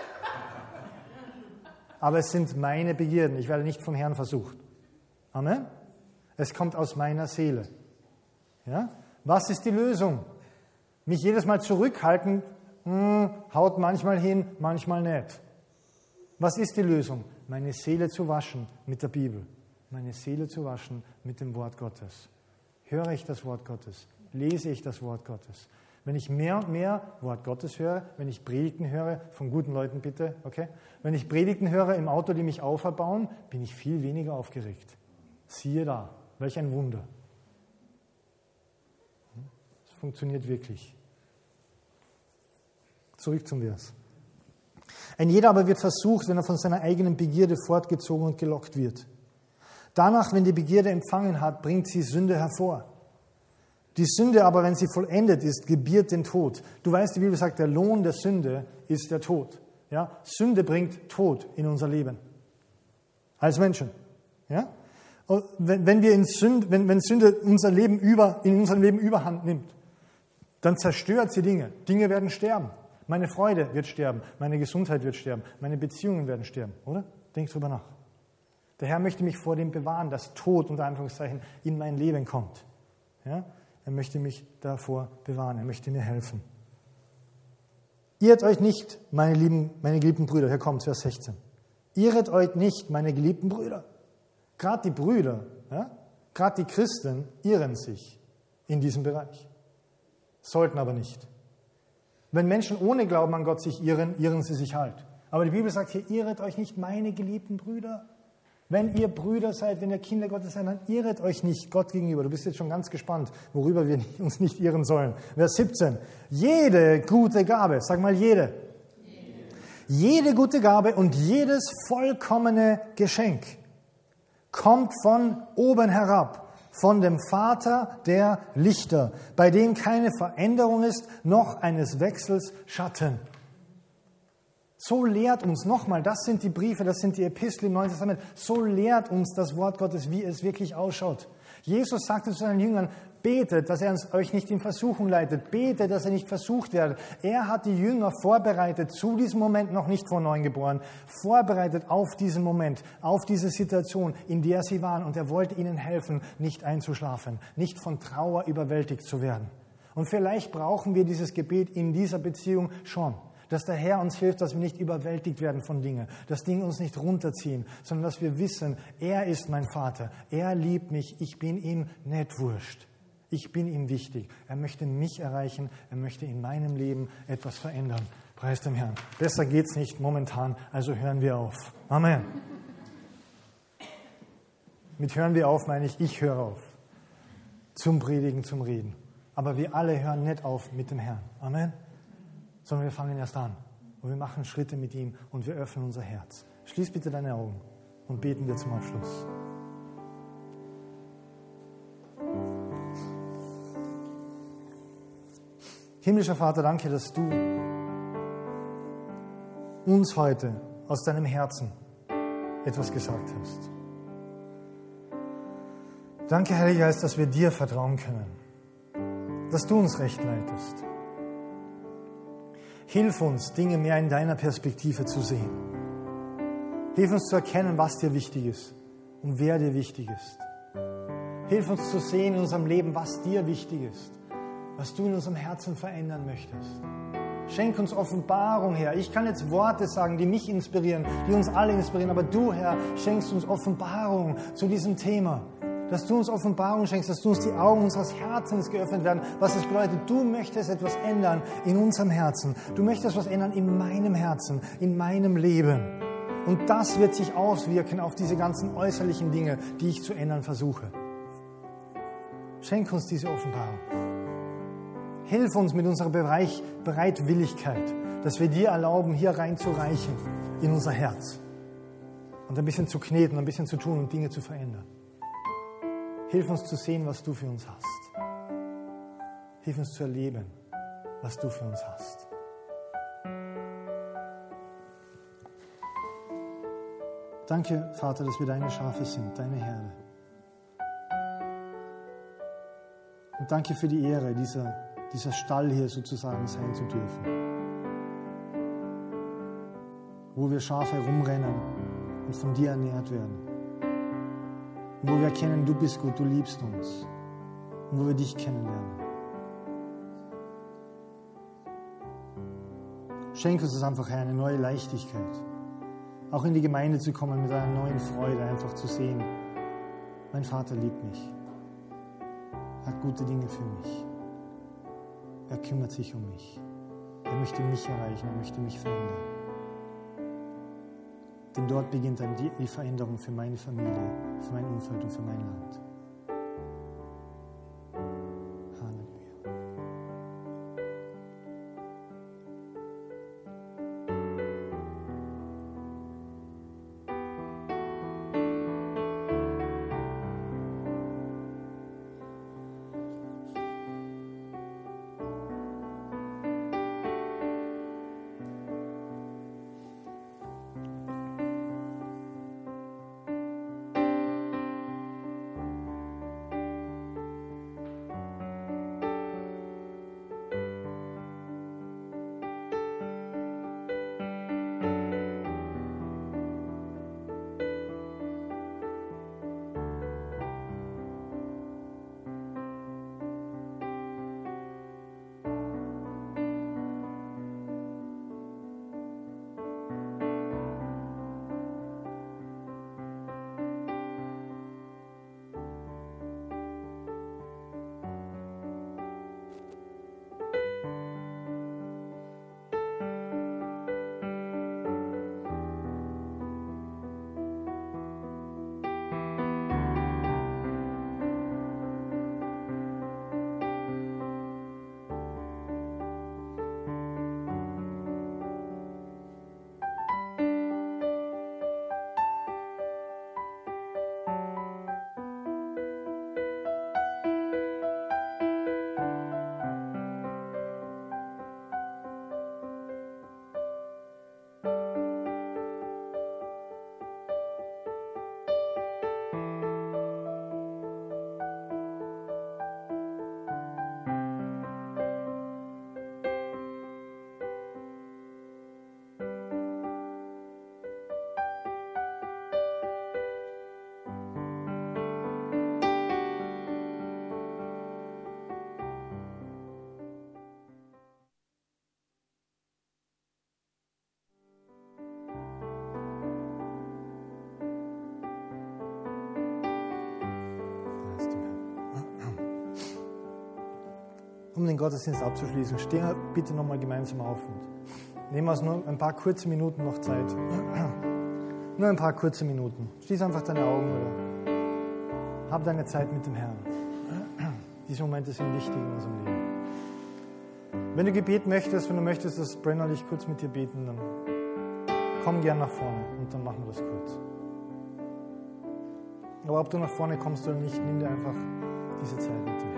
Aber es sind meine Begierden. Ich werde nicht vom Herrn versucht. Amen. Es kommt aus meiner Seele. Ja? Was ist die Lösung? Mich jedes Mal zurückhalten, hm, haut manchmal hin, manchmal nicht. Was ist die Lösung? Meine Seele zu waschen mit der Bibel. Meine Seele zu waschen mit dem Wort Gottes. Höre ich das Wort Gottes? Lese ich das Wort Gottes? Wenn ich mehr und mehr Wort Gottes höre, wenn ich Predigten höre, von guten Leuten bitte, okay? Wenn ich Predigten höre im Auto, die mich auferbauen, bin ich viel weniger aufgeregt. Siehe da, welch ein Wunder. Es funktioniert wirklich. Zurück zum Vers. Ein jeder aber wird versucht, wenn er von seiner eigenen Begierde fortgezogen und gelockt wird. Danach, wenn die Begierde empfangen hat, bringt sie Sünde hervor. Die Sünde aber, wenn sie vollendet ist, gebiert den Tod. Du weißt, die Bibel sagt, der Lohn der Sünde ist der Tod. Ja? Sünde bringt Tod in unser Leben. Als Menschen. Ja? Und wenn, wenn, wir in Sünde, wenn, wenn Sünde unser Leben über, in unserem Leben Überhand nimmt, dann zerstört sie Dinge. Dinge werden sterben. Meine Freude wird sterben. Meine Gesundheit wird sterben. Meine Beziehungen werden sterben. Oder? Denk drüber nach. Der Herr möchte mich vor dem bewahren, dass Tod, unter Anführungszeichen, in mein Leben kommt. Ja? Er möchte mich davor bewahren. Er möchte mir helfen. Irret euch nicht, meine lieben, meine geliebten Brüder. Hier kommt Vers sechzehn. Irret euch nicht, meine geliebten Brüder. Gerade die Brüder, ja? Gerade die Christen irren sich in diesem Bereich. Sollten aber nicht. Wenn Menschen ohne Glauben an Gott sich irren, irren sie sich halt. Aber die Bibel sagt hier, irret euch nicht, meine geliebten Brüder. Wenn ihr Brüder seid, wenn ihr Kinder Gottes seid, dann irret euch nicht Gott gegenüber. Du bist jetzt schon ganz gespannt, worüber wir uns nicht irren sollen. Vers siebzehn. Jede gute Gabe, sag mal jede. Jede, jede gute Gabe und jedes vollkommene Geschenk kommt von oben herab, von dem Vater der Lichter, bei dem keine Veränderung ist, noch eines Wechsels Schatten. So lehrt uns nochmal, das sind die Briefe, das sind die Epistel im Neuen Testament, so lehrt uns das Wort Gottes, wie es wirklich ausschaut. Jesus sagte zu seinen Jüngern, betet, dass er euch nicht in Versuchung leitet, betet, dass ihr nicht versucht werdet. Er hat die Jünger vorbereitet, zu diesem Moment noch nicht von Neuem geboren, vorbereitet auf diesen Moment, auf diese Situation, in der sie waren. Und er wollte ihnen helfen, nicht einzuschlafen, nicht von Trauer überwältigt zu werden. Und vielleicht brauchen wir dieses Gebet in dieser Beziehung schon. Dass der Herr uns hilft, dass wir nicht überwältigt werden von Dingen, dass Dinge uns nicht runterziehen, sondern dass wir wissen, er ist mein Vater, er liebt mich, ich bin ihm nicht wurscht. Ich bin ihm wichtig. Er möchte mich erreichen, er möchte in meinem Leben etwas verändern. Preis dem Herrn. Besser geht's nicht momentan, also hören wir auf. Amen. Mit hören wir auf meine ich, ich höre auf. Zum Predigen, zum Reden. Aber wir alle hören nicht auf mit dem Herrn. Amen. Sondern wir fangen erst an. Und wir machen Schritte mit ihm und wir öffnen unser Herz. Schließ bitte deine Augen und beten wir zum Abschluss. Himmlischer Vater, danke, dass du uns heute aus deinem Herzen etwas gesagt hast. Danke, Heiliger Geist, dass wir dir vertrauen können, dass du uns recht leitest. Hilf uns, Dinge mehr in deiner Perspektive zu sehen. Hilf uns zu erkennen, was dir wichtig ist und wer dir wichtig ist. Hilf uns zu sehen in unserem Leben, was dir wichtig ist, was du in unserem Herzen verändern möchtest. Schenk uns Offenbarung, Herr. Ich kann jetzt Worte sagen, die mich inspirieren, die uns alle inspirieren, aber du, Herr, schenkst uns Offenbarung zu diesem Thema. Dass du uns Offenbarung schenkst, dass du uns die Augen unseres Herzens geöffnet werden, was es bedeutet, du möchtest etwas ändern in unserem Herzen. Du möchtest etwas ändern in meinem Herzen, in meinem Leben. Und das wird sich auswirken auf diese ganzen äußerlichen Dinge, die ich zu ändern versuche. Schenk uns diese Offenbarung. Hilf uns mit unserer Bereich Bereitwilligkeit, dass wir dir erlauben, hier reinzureichen in unser Herz. Und ein bisschen zu kneten, ein bisschen zu tun und Dinge zu verändern. Hilf uns zu sehen, was du für uns hast. Hilf uns zu erleben, was du für uns hast. Danke, Vater, dass wir deine Schafe sind, deine Herde. Und danke für die Ehre, dieser, dieser Stall hier sozusagen sein zu dürfen. Wo wir Schafe herumrennen und von dir ernährt werden. Und wo wir erkennen, du bist gut, du liebst uns. Und wo wir dich kennenlernen. Schenk uns das einfach, Herr, eine neue Leichtigkeit. Auch in die Gemeinde zu kommen mit einer neuen Freude, einfach zu sehen, mein Vater liebt mich. Er hat gute Dinge für mich. Er kümmert sich um mich. Er möchte mich erreichen, er möchte mich verändern. Denn dort beginnt dann die Veränderung für meine Familie, für mein Umfeld und für mein Land. um den Gottesdienst abzuschließen, stehen wir bitte nochmal gemeinsam auf und nehmen wir uns nur ein paar kurze Minuten noch Zeit. Nur ein paar kurze Minuten. Schließ einfach deine Augen oder hab deine Zeit mit dem Herrn. Diese Momente sind wichtig in unserem Leben. Wenn du Gebet möchtest, wenn du möchtest, dass Brenner und ich kurz mit dir beten, dann komm gern nach vorne und dann machen wir das kurz. Aber ob du nach vorne kommst oder nicht, nimm dir einfach diese Zeit mit dir.